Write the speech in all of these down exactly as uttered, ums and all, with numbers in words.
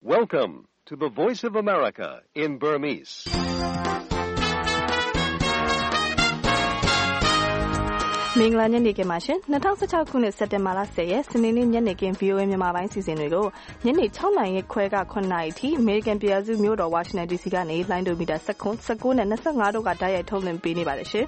Welcome to the Voice of America in Burmese. ။မင်္ဂလာညနေခင်းပါရှင်။၂၀၁၆ခုနှစ်စက်တင်ဘာလ၁၀ရက်စနေနေ့ညနေခင်း ဗွီအိုအေ မြန်မာပိုင်းစီစဉ်တွေကိုညနေ၆နာရီခွဲက၇နာရီထိအမေရိကန်ပြည်ထောင်စုမြို့တော်ဝါရှင်တန်ဒီစီကနေလိုင်းဒိုမီတာ၁၉နဲ့၂၅တို့ကတိုက်ရိုက်ထုတ်လွှင့်ပေးနေပါတယ်ရှင်။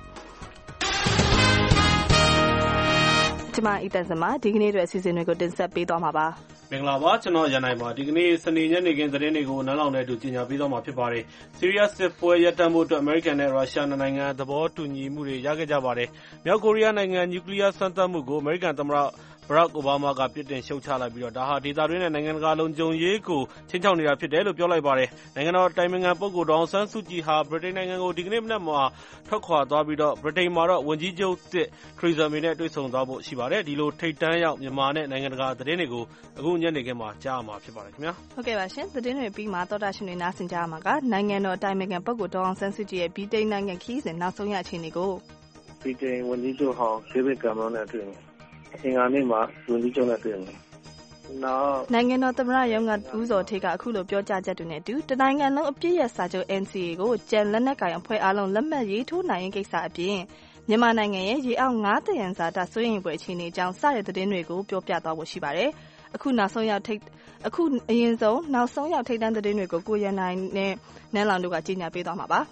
ကျွန်မအီတန်စမဒီကနေ့အတွက်အစီအစဉ်တွေကိုတင်ဆက်ပေးသွားမှာပါ။မင်္ဂလာပါကျွန်တော်ရန်နိုင်ပါဒီကနေ့စနေညနေခင်းသတင်းတွေကိုနန်းလောင်နဲ့အတူကြီးညာပေးသွားမှာဖြစ်ပါတယ်။ Syria စစ်ပွဲရပ်တန့်ဖို့အတွက် American နဲ့ Russia နိုင်ငံသဘောတူညီမှုတွေရခဲ့ကြပါတယ်။မြောက်ကိုရီးယားနိုင်ငံနျူကလ িয়ার စမ်းသပ်မှုကို American သမ္မတBarack Obama ကပြစ်တင်ရှုတ်ချလိုက်ပြီးတော့ဒါဟာဒေသတွင်းနဲ့နိုင်ငံတကာလုံခြုံရေးကိုချင်းချောက်နေတာဖြစ်တယ်လို့ပြောလိုက်ပါတယ်။နိုင်ငံတော်တိုင်ပင်ခံပုဂ္ဂိုလ်ဒေါ်အောင်ဆန်းစုကြည်ဟာဗြိတိန်နိုင်ငံကိုဒီကနေ့မနက်မှာထွက်ခွာသွားပြီးတော့ဗြိတိန်မှာတော့ဝန်ကြီးချုပ်သစ် Theresa May နဲ့တွေ့ဆုံသွားဖို့ရှိပါတယ်။ဒီလိုထိပ်တန်းရောက်မြန်မာနဲ့နိုင်ငံတကာသတင်းတွေကိုအခုညနေခင်းမှာကြားမှာဖြစ်ပါတယ်ခင်ဗျာ။ဟုတ်ကဲ့ပါရှင်။သတင်းတွေပြီးမှသောတာရှင်တွေနားဆင်ကြရမှာကနိုင်ငံတော်တိုင်ပင်ခံပုဂ္ဂိုလ်ဒေါ်အောင်ဆန်းစုကြည်ရဲ့ဗြိတိန်နိုင်ငံခရီးစဉ်နောက်ဆုံးရအခြေအနေကိုဗြိတိန်ဝန်ကြီးချုပ်ဟောင်း David Cameron နဲ့တွေ့မယ်အင်္ဂါနေ့မှာဝန်ကြီးချုပ်နဲ့တွေ့မယ်။နောက်နိုင်ငံတော်သမ္မတရုံးကဦးစောထေးကအခုလိုပြောကြားချက်တွေနဲ့အတူတနိုင်ငံလုံးအပြည့်ရစာချုပ် N C A ကိုကြံလက်နက်ကိုင်အဖွဲ့အားလုံးလက်မှတ်ရေးထိုးနိုင်ရေးကိစ္စအပြင်မြန်မာနိုင်ငံရဲ့ရေအောက်ငါးတယံဇာတစိုးရိမ်ဖွယ်အခြေအနေအကြောင်းစတဲ့သတင်းတွေကိုပြောပြသွားဖို့ရှိပါတယ်။အခုနောက်ဆုံးရောက်ထိတ်အခုအရင်ဆုံးနောက်ဆုံးရောက်ထိတ်တန်းသတင်းတွေကိုကိုရန်နိုင်နဲ့နန်းလောင်တို့ကကြီးညာပေးသွားမှာပါ။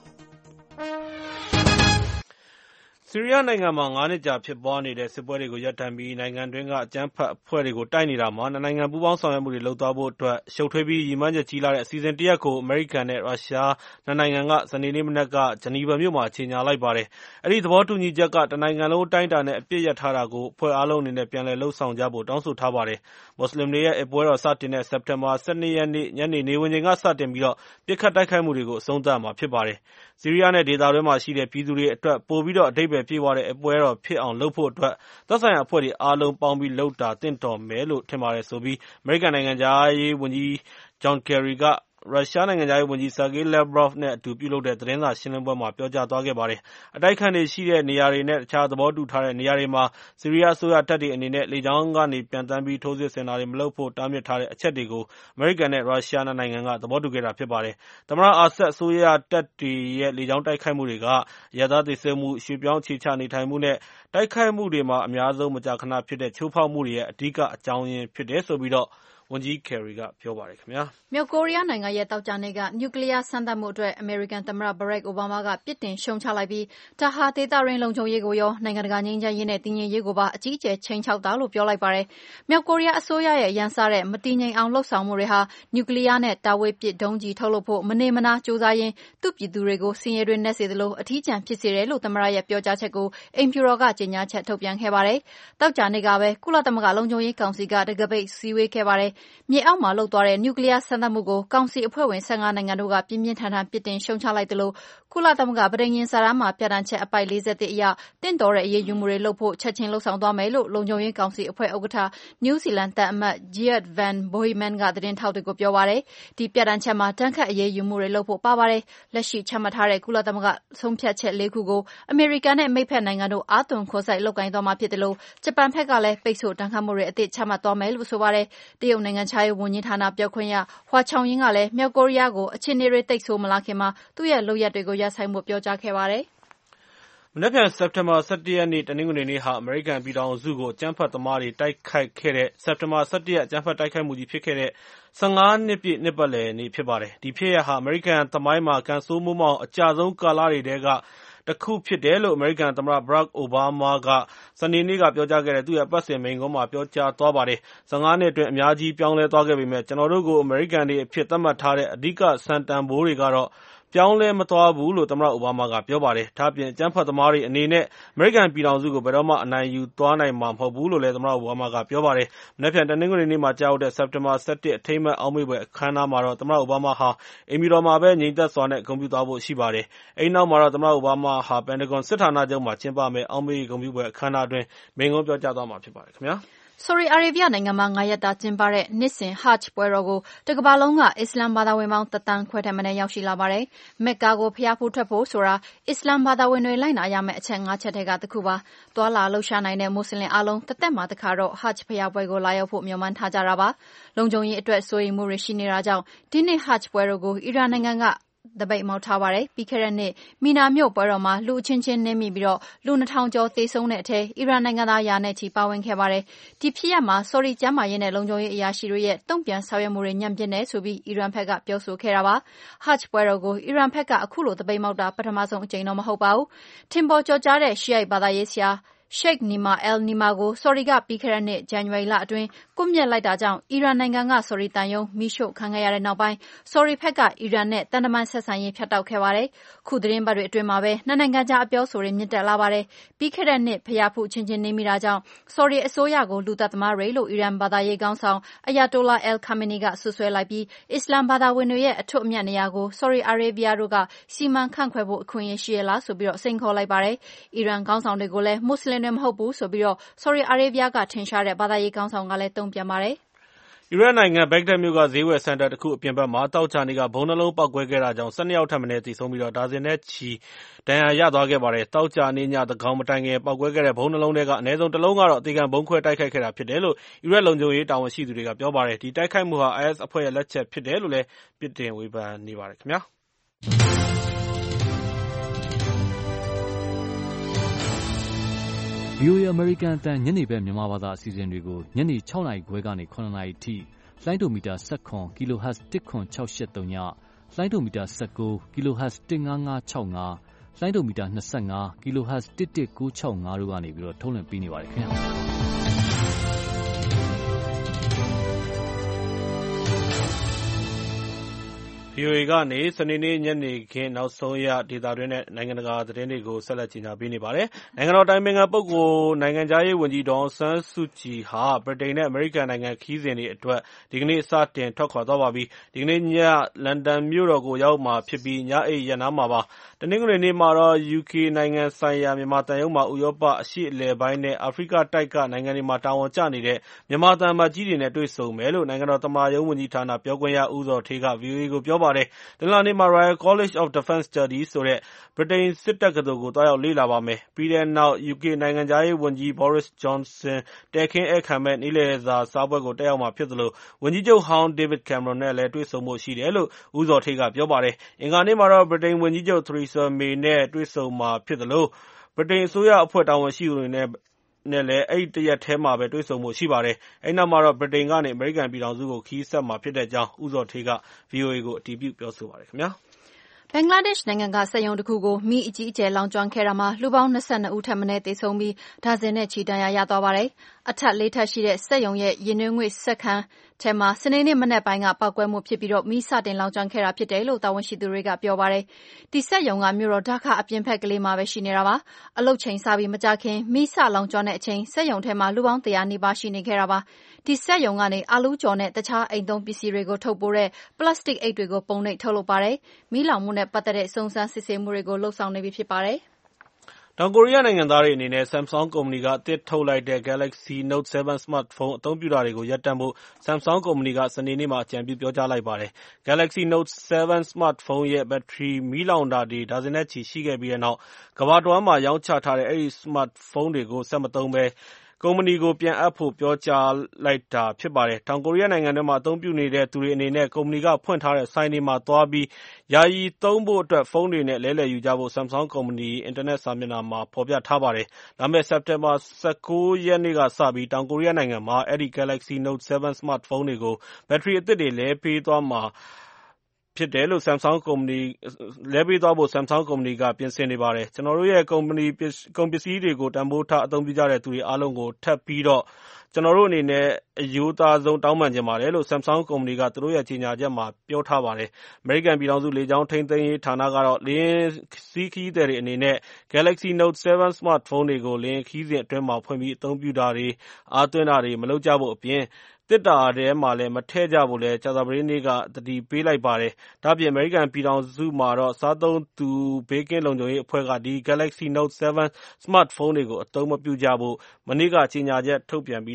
ဆီးရီးယားနိုင်ငံမှာငါးနှစ်ကြာဖြစ်ပွားနေတဲ့စစ်ပွဲတွေကိုရပ်တန့်ပြီးနိုင်ငံတွင်းကအကြမ်းဖက်အဖွဲ့တွေကိုတိုက်နေတာမှာနှစ်နိုင်ငံပူးပေါင်းဆောင်ရွက်မှုတွေလုပ်သွားဖို့အတွက်ရှုပ်ထွေးပြီးရည်မှန်းချက်ကြီးလာတဲ့အစီအစဉ်တရပ်ကိုအမေရိကန်နဲ့ရုရှားနှစ်နိုင်ငံကစနေနေ့မနက်ကဂျနီဗာမြို့မှာကြေညာလိုက်ပါတယ်။အဲဒီသဘောတူညီချက်ကတနိုင်ငံလုံးအတိုင်းအတာနဲ့အပြစ်ရပ်ထားတာကိုအဖွဲ့အားလုံးအနေနဲ့ပြန်လည်လှုပ်ဆောင်ကြဖို့တောင်းဆိုထားပါတယ်။မွတ်စလင်တွေရဲ့အပွဲတော်စတင်တဲ့စက်တင်ဘာ၁၂ရက်နေ့ညနေနေဝင်ချိန်ကစတင်ပြီးတော့ပြစ်ခတ်တိုက်ခိုက်မှုတွေကိုအဆုံးသတ်မှာဖြစ်ပါတယ်။ဆီးရီးယားနဲ့ဒေသတွင်းမှာရှိတဲ့ပြည်သူတွေအတွက်ပိုပြီးတော့အဓိပ္ပာယ်ပြည့်ဝတဲ့အပွဲတော်ဖြစ်အောင်လုပ်ဖို့အတွက်သက်ဆိုင်ရာအဖွဲ့တွေအားလုံးပေါင်းပြီးလုပ်တာသင့်တော်မယ်လို့ထင်ပါတယ်ဆိုပြီးအမေရိကန်နိုင်ငံသားရေးဝန်ကြီးဂျွန်ကယ်ရီကရုရှားနိုင်ငံသားရေးဝန်ကြီးဆာဂေးလက်ဗရော့ဗ်နဲ့အတူပြုလုပ်တဲ့သတင်းစာရှင်းလင်းပွဲမှာပြောကြားသွားခဲ့ပါတယ်။အတိုက်ခံတွေရှိတဲ့နေရာတွေနဲ့တခြားသဘောတူထားတဲ့နေရာတွေမှာဆီးရီးယားအစိုးရတပ်တွေအနေနဲ့လေကြောင်းကနေပြန်တမ်းပြီးထိုးစစ်ဆင်တာတွေမလုပ်ဖို့တားမြစ်ထားတဲ့အချက်တွေကိုအမေရိကန်နဲ့ရုရှားနိုင်ငံကသဘောတူခဲ့တာဖြစ်ပါတယ်။သမ္မတအာဆတ်အစိုးရတပ်တွေရဲ့လေကြောင်းတိုက်ခိုက်မှုတွေကအရပ်သားသေဆုံးမှုရွှေ့ပြောင်းအခြေချနေထိုင်မှုနဲ့တိုက်ခိုက်မှုတွေမှာအများဆုံးမကြာခဏဖြစ်တဲ့ချိုးဖောက်မှုတွေရဲ့အဓိကအကြောင်းရင်းဖြစ်တယ်ဆိုပြီးတော့ဝန်ကြီးကယ်ရီကပြောပါတယ်ခင်ဗျာ။မြောက်ကိုရီးယားနိုင်ငံရဲ့သောကြာနေ့ကနျူကလ িয়ার စမ်းသပ်မှုအတွက်အမေရိကန်သမ္မတဘရက်အိုဘားမားကပြစ်တင်ရှုံချလိုက်ပြီးဒါဟာဒေသတွင်းလုံခြုံရေးကိုရောနိုင်ငံတကာငြိမ်းချမ်းရေးနဲ့တည်ငြိမ်ရေးကိုပါအကြီးအကျယ်ခြိမ်းခြောက်တာလို့ပြောလိုက်ပါတယ်။မြောက်ကိုရီးယားအစိုးရရဲ့ရန်စတဲ့မတည်ငြိမ်အောင်လှုပ်ဆောင်မှုတွေဟာနျူကလ িয়ার နဲ့တာဝေးပစ်ဒုံးကျည်ထုတ်လုပ်ဖို့မနေမနာကြိုးစားရင်းသူ့ပြည်သူတွေကိုဆင်းရဲတွင်းနက်စေသလိုအထီးကျန်ဖြစ်စေတယ်လို့သမ္မတရဲ့ပြောကြားချက်ကိုအိမ်ဖြူတော်ကကြေညာချက်ထုတ်ပြန်ခဲ့ပါတယ်။သောကြာနေ့ကပဲကုလသမဂ္ဂလုံခြုံရေးကောင်စီကတံခါးပိတ်စည်းဝေးခဲ့ပါတယ်။မြေအောက်မှာလုပ်သွားတဲ့နျူကလ িয়ার စမ်းသပ်မှုကိုကောင်စီအဖွဲ့ဝင်၁၅နိုင်ငံတို့ကပြင်းပြင်းထန်ထန်ပြစ်တင်ရှုံချလိုက်သလိုကုလသမဂ္ဂပဋိညာဉ်စာတမ်းမှာပြဋ္ဌာန်းချက်အပိုဒ်၄၁အရတင့်တော်တဲ့အရေးယူမှုတွေလုပ်ဖို့ချက်ချင်းလုပ်ဆောင်သွားမယ်လို့လုံခြုံရေးကောင်စီအဖွဲ့ဥက္ကဋ္ဌနယူးဇီလန်သံအမတ် Geert Van Boheman ကသတင်းထောက်တွေကိုပြောပါတယ်။ဒီပြဋ္ဌာန်းချက်မှာဒဏ်ခတ်အရေးယူမှုတွေလုပ်ဖို့ပါပါတယ်။လက်ရှိချမှတ်ထားတဲ့ကုလသမဂ္ဂဆုံးဖြတ်ချက်လေးခုကိုအမေရိကန်နဲ့မိတ်ဖက်နိုင်ငံတို့အားသွန်ခွန်စိုက်လုပ်ကိုင်သွားမှာဖြစ်တယ်လို့ဂျပန်ဘက်ကလည်းပိတ်ဆို့ဒဏ်ခတ်မှုတွေအသစ်ချမှတ်သွားမယ်လို့ဆိုပါတယ်။တရုတ်နိုင်ငံခြားရေးဝန်ကြီးဌာနပြောခွင့်ရဟွာချောင်ယင်းကလည်းမြောက်ကိုရီးယားကိုအခြေအနေတွေသိပ်ဆိုးမလာခင်မှာသူ့ရဲ့လုပ်ရပ်တွေကိုရပ်ဆိုင်းဖို့ပြောကြားခဲ့ပါတယ်။မနက်ဖြန်စက်တင်ဘာ၁၁ရက်နေ့တနင်္ဂနွေနေ့ဟာအမေရိကန်ပြည်ထောင်စုကိုအကြမ်းဖက်သမားတွေတိုက်ခိုက်ခဲ့တဲ့စက်တင်ဘာ၁၁ရက်အကြမ်းဖက်တိုက်ခိုက်မှုကြီးဖြစ်ခဲ့တဲ့၁၅နှစ်ပြည့်နှစ်ပတ်လည်နေ့ဖြစ်ပါတယ်။ဒီဖြစ်ရပ်ဟာအမေရိကန်သမိုင်းမှာကံဆိုးမိုးမောက်အကျဆုံးကာလတွေထဲကတခုဖြစ်တယ်လို့အမေရိကန်သမ္မတဘရက်အိုဘားမားကစနေနေ့ကပြောကြားခဲ့တဲ့သူ့ရဲ့အပတ်စဉ်မိန့်ခွန်းမှာပြောကြားသွားပါတယ်။၁၅နှစ်အတွင်းအများကြီးပြောင်းလဲသွားခဲ့ပေမဲ့ကျွန်တော်တို့ကိုအမေရိကန်တွေအဖြစ်သတ်မှတ်ထားတဲ့အဓိကစံတန်ဖိုးတွေကတော့ပြောင်းလဲမသွားဘူးလို့သမ္မတအိုဘားမားကပြောပါတယ်။ဒါ့အပြင်အကြမ်းဖက်သမားတွေအနေနဲ့အမေရိကန်ပြည်ထောင်စုကိုဘယ်တော့မှအနိုင်ယူသွားနိုင်မှာမဟုတ်ဘူးလို့လည်းသမ္မတအိုဘားမားကပြောပါတယ်။မနက်ဖြန်တနင်္ဂနွေနေ့မှာကြာရောက်တဲ့စက်တင်ဘာ၁၁အထိမ်းအမှတ်အောက်မေ့ဖွယ်အခမ်းအနားမှာတော့သမ္မတအိုဘားမားဟာအိမ်ဖြူတော်မှာပဲငြိမ်သက်စွာနဲ့ဂုဏ်ပြုသွားဖို့ရှိပါတယ်။အဲဒီနောက်မှာတော့သမ္မတအိုဘားမားဟာပန်တဂွန်စစ်ဌာနချုပ်မှာကျင်းပမယ့်အောက်မေ့ဂုဏ်ပြုဖွယ်အခမ်းအနားအတွင်းမိန့်ခွန်းပြောကြားသွားမှာဖြစ်ပါတယ်ခင်ဗျာ။ဆော်ဒီအာရေဗျနိုင်ငံမှာငါးရက်တာကျင်းပတဲ့နှစ်စဉ် Hajj ပွဲတော်ကိုတကမ္ဘာလုံးကအစ္စလာမ်ဘာသာဝင်ပေါင်းတစ်သန်းခွဲထက်မနည်းရောက်ရှိလာပါတယ်။မက်ကာကိုဘုရားဖူးထွက်ဖို့ဆိုတာအစ္စလာမ်ဘာသာဝင်တွေလိုက်နာရမယ့်အချက်ငါးချက်ထဲကတစ်ခုပါ။သွာလာလှုပ်ရှားနိုင်တဲ့မွတ်စလင်အားလုံးတစ်သက်မှာတစ်ခါတော့ Hajj ဘုရားပွဲကိုလာရောက်ဖို့မျှော်မှန်းထားကြတာပါ။လုံခြုံရေးအတွက်စိုးရိမ်မှုတွေရှိနေတာကြောင့်ဒီနှစ် Hajj ပွဲတော်ကိုအီရန်နိုင်ငံကတပိတ်မောက်ထားပါတယ်။ပြီးခဲ့တဲ့နှစ်မီနာမြို့ပွဲတော်မှာလူအချင်းချင်းနင်းမိပြီးတော့လူနှစ်ထောင်ကျော်သေဆုံးတဲ့အထဲအီရန်နိုင်ငံသားရာနဲ့ချီပါဝင်ခဲ့ပါတယ်။ဒီဖြစ်ရပ်မှာဆော်ဒီကျန်းမာရေးနဲ့လုံခြုံရေးအရာရှိတွေရဲ့တုံ့ပြန်ဆောင်ရွက်မှုတွေညံ့ပြင်းတယ်ဆိုပြီးအီရန်ဘက်ကပြောဆိုခဲ့တာပါ။ Hajj ပွဲတော်ကိုအီရန်ဘက်ကအခုလိုတပိတ်မောက်တာပထမဆုံးအကြိမ်တော့မဟုတ်ပါဘူး။ထင်ပေါ်ကျော်ကြားတဲ့ရှီအိုက်ဘာသာရေးဆရာSheikh Nima al-Nima ကိုဆော်ဒီကပြီးခဲ့တဲ့နှစ်ဇန်နဝါရီလအတွင်းကွပ်မျက်လိုက်တာကြောင့်အီရန်နိုင်ငံကဆော်ဒီတန်ယုံမီးရှို့ခံခဲ့ရတဲ့နောက်ပိုင်းဆော်ဒီဘက်ကအီရန်နဲ့တန်တမန်ဆက်ဆံရေးဖြတ်တောက်ခဲ့ပါတယ်။ခုသတင်းပတ်တွေအတွင်းမှာပဲနှစ်နိုင်ငံကြားအပြောဆိုတွေမြင့်တက်လာပါတယ်။ပြီးခဲ့တဲ့နှစ်ဖျားဖူးချင်းချင်းနေမိတာကြောင့်ဆော်ဒီအစိုးရကိုလူသက်သမားတွေလို့အီရန်ဘာသာရေးခေါင်းဆောင်အယာတိုလာ al-Khamenei ကဆွဆွဲလိုက်ပြီးအစ္စလာမ်ဘာသာဝင်တွေရဲ့အထွတ်အမြတ်နေရာကိုဆော်ဒီအာရေဗျတို့ကစီမံခန့်ခွဲဖို့အခွင့်အရေးရှိရလားဆိုပြီးတော့စိန်ခေါ်လိုက်ပါတယ်။အီရန်ခေါင်းဆောင်တွေကိုလည်းမွတ်စလင်တွေမဟုတ်ဘူးဆိုပြီးတော့ဆော်ဒီအာရေဗျကထင်ရှားတဲ့ဘာသာရေးခေါင်းဆောင်ကလည်းတုံ့ပြန်ပါတယ်။အီရတ်နိုင်ငံဘဂ္ဂဒက်မြို့ကဈေးဝယ်စင်တာတစ်ခုအပြင်ဘက်မှာသောကြာနေ့ကဗုံးနှလုံးပေါက်ကွဲခဲ့တာကြောင့်၁၂ယောက်ထက်မနည်းသေဆုံးပြီးတော့ဒါဇင်နဲ့ချီဒဏ်ရာရသွားခဲ့ပါတယ်။သောကြာနေ့ညသန်းခေါင်မတိုင်ခင်ပေါက်ကွဲခဲ့တဲ့ဗုံးနှလုံးတွေကအနည်းဆုံးတစ်လုံးကတော့အသေခံဗုံးခွဲတိုက်ခိုက်ခဲ့တာဖြစ်တယ်လို့အီရတ်လုံခြုံရေးတာဝန်ရှိသူတွေကပြောပါတယ်။ဒီတိုက်ခိုက်မှုဟာ အိုင်အက်စ် အဖွဲ့ရဲ့လက်ချက်ဖြစ်တယ်လို့လည်းပြစ်တင်ဝေဖန်နေပါတယ်ခင်ဗျာ။ဗီအိုအေ American အသံညနေဘက်မြန်မာဘာသာအစီအစဉ်တွေကိုညနေ၆နာရီခွဲကနေ၇နာရီထိလိုင်းဒိုမီတာ၁၇ kHz ၁၇၆၈၃ညလိုင်းဒိုမီတာ၁၉ kHz ၁၅၅၆၅လိုင်းဒိုမီတာ၂၅ kHz ၁၁၉၆၅တို့ကနေပြီးတော့ထုတ်လွှင့်ပေးနေပါတယ်ခင်ဗျာဗီအိုအေကနေစနေနေ့ညနေခင်းနောက်ဆုံးရဒေသတွင်းနဲ့နိုင်ငံတကာသတင်းတွေကိုဆက်လက်ကြီးညာပေးနေပါတယ်။နိုင်ငံတော်တိုင်ပင်ခံပုဂ္ဂိုလ်နိုင်ငံခြားရေးဝန်ကြီးဒေါ်အောင်ဆန်းစုကြည်ဟာဗြိတိန်နဲ့အမေရိကန်နိုင်ငံခရီးစဉ်တွေအတွက်ဒီကနေ့စတင်ထွက်ခွာသွားပါပြီ။ဒီကနေ့ညလန်ဒန်မြို့တော်ကိုရောက်မှာဖြစ်ပြီးညအိပ်ရပ်နားမှာပါ။တနင်္ဂနွေနေ့မှာတော့ ယူကေ နိုင်ငံဆိုင်ရာမြန်မာသံရုံးမှာဥရောပအရှေ့အလယ်ပိုင်းနဲ့အာဖရိကတိုက်ကနိုင်ငံတွေမှာတာဝန်ကျနေတဲ့မြန်မာသံအမတ်ကြီးတွေနဲ့တွေ့ဆုံမယ်လို့နိုင်ငံတော်သမ္မတရုံးဝန်ကြီးဌာနပြောခွင့်ရဦးဇော်ဌေးက ဗီအိုအေကိုပြောပါတယ်။တနင်္လာနေ့မှာ Royal College of Defence Studies ဆိုတဲ့ဗြိတိန်စစ်တက္ကသိုလ်ကိုသွားရောက်လေ့လာပါမယ်။ပြီးတဲ့နောက် ယူကေ နိုင်ငံခြားရေးဝန်ကြီး Boris Johnson တည်ခင်းဧည့်ခံမယ့်နေ့လည်စာစားပွဲကိုတက်ရောက်မှာဖြစ်သလိုဝန်ကြီးချုပ်ဟောင်း David Cameron နဲ့လည်းတွေ့ဆုံဖို့ရှိတယ်လို့ဦးဇော်ဌေးကပြောပါတယ်။အင်္ဂါနေ့မှာတော့ဗြိတိန်ဝန်ကြီးချုပ် Theresa May နဲ့တွေ့ဆုံမှာဖြစ်သလိုဗြိတိန်အစိုးရအဖွဲ့တာဝန်ရှိသူတွေနဲ့နဲ့လည်းအဲ့ဒီတရက်ထဲမှာပဲတွေ့ဆုံဖို့ရှိပါတယ်။အဲ့နောက်မှာတော့ဗြိတိန်ကနေအမေရိကန်ပြည်ထောင်စုကိုခရီးဆက်မှာဖြစ်တဲ့အကြောင်းဦးဇော်ဌေးက ဗီအိုအေကိုအတည်ပြုပြောဆိုပါတယ်ခင်ဗျာ။ဘင်္ဂလားဒေ့ရှ်နိုင်ငံကစက်ရုံတစ်ခုကိုမီးအကြီးအကျယ်လောင်ကျွမ်းခဲ့တာမှာလူပေါင်း၂၂ဦးထက်မနည်းသေဆုံးပြီးဒါဇင်နဲ့ချီဒဏ်ရာရသွားပါတယ်။အထက်လေးထပ်ရှိတဲ့စက်ရုံရဲ့ရေနွေးငွေ့စက်ခန်းထဲမှာစနေနေ့မနက်ပိုင်းကပောက်ကွဲမှုဖြစ်ပြီးတော့မီးစတင်လောင်ကျွမ်းခဲ့တာဖြစ်တယ်လို့တာဝန်ရှိသူတွေကပြောပါတယ်။ဒီစက်ရုံကမြို့တော်ဒါကာအပြင်ဘက်ကလေးမှာပဲရှိနေတာပါ။အလုပ်ချိန်စပြီးမကြခင်မီးစလောင်ကျွမ်းတဲ့အချိန်စက်ရုံထဲမှာလူပေါင်းတရာနီးပါးရှိနေခဲ့တာပါ။ဒီစက်ရုံကနေအာလူးကြော်နဲ့တခြားအိမ်သုံးပစ္စည်းတွေကိုထုတ်ပိုးတဲ့ပလတ်စတစ်အိတ်တွေကိုပုံနှိပ်ထုတ်လုပ်ပါတယ်။မီးလောင်မှုနဲ့ပတ်သက်တဲ့စုံစမ်းစစ်ဆေးမှုတွေကိုလှုပ်ဆောင်နေပြီဖြစ်ပါတယ်။တောင်ကိုရီးယားနိုင်ငံသားတွေအနေနဲ့ Samsung ကုမ္ပဏီကအသစ်ထုတ်လိုက်တဲ့ Galaxy Note 7 Smartphone အသုံးပြုတာတွေကိုရပ်တန့်ဖို့ Samsung ကုမ္ပဏီကစနေနေ့မှာအကြံပြုပြောကြားလိုက်ပါတယ်။ Galaxy Note 7 Smartphone ရဲ့ဘက်ထရီမီးလောင်တာတွေဒါဇင်နဲ့ချီရှိခဲ့ပြီးတဲ့နောက်ကမ္ဘာတဝန်းမှာရောင်းချထားတဲ့အဲဒီ Smartphone တွေကိုဆက်မသုံးဘဲကုမ္ပဏီကိုပြန်အပ်ဖို့ပြောကြားလိုက်တာဖြစ်ပါတယ်။တောင်ကိုရီးယားနိုင်ငံထဲမှာအသုံးပြုနေတဲ့သူတွေအနေနဲ့ကုမ္ပဏီကဖွင့်ထားတဲ့ဆိုင်တွေမှာသွားပြီးယာယီသုံးဖို့အတွက်ဖုန်းတွေနဲ့လဲလှယ်ယူကြဖို့ Samsung ကုမ္ပဏီအင်တာနက်စာမျက်နှာမှာဖော်ပြထားပါတယ်။လာမယ့်စက်တင်ဘာ၁၉ရက်နေ့ကစပြီးတောင်ကိုရီးယားနိုင်ငံမှာအဲဒီ Galaxy Note 7 Smartphone တွေကိုဘက်ထရီအသစ်တွေလဲပေးသွားမှာဖြစ်တယ်လို့ Samsung ကုမ္ပဏီလဲပေးသွားဖို့ Samsung ကုမ္ပဏီကပြင်ဆင်နေပါတယ်။ကျွန်တော်တို့ရဲ့ကုမ္ပဏီကုန်ပစ္စည်းတွေကိုတန်ဖိုးထားအသုံးပြုကြတဲ့သူတွေအားလုံးကိုထပ်ပြီးတော့ကျွန်တော်တို့အနေနဲ့အယိုးသားဆုံးတောင်းပန်ချင်ပါတယ်လို့ Samsung ကုမ္ပဏီကသူတို့ရဲ့ကြေညာချက်မှာပြောထားပါတယ်။ American ပြည်ထောင်စုလေကြောင်းထိန်းသိမ်းရေးဌာနကတော့လေယာဉ်စီးခရီးသည်တွေအနေနဲ့ Galaxy Note 7 Smartphone တွေကိုလေယာဉ်ခရီးစဉ်အတွင်းမှာဖွင့်ပြီးအသုံးပြုတာတွေအားသွင်းတာတွေမလုပ်ကြဖို့အပြင်သေတ္တာထဲမှာလည်းမထည့်ကြဖို့လည်းကြာသပတေးနေ့ကသတိပေးလိုက်ပါတယ်။ဒါ့အပြင် American ပြည်ထောင်စုမှာတော့စားသုံးသူဘေးကင်းလုံခြုံရေးအဖွဲ့ကဒီ Galaxy Note 7 Smartphone တွေကိုအသုံးမပြုကြဖို့မနေ့ကကြေညာချက်ထုတ်ပြန်ပြီးတော့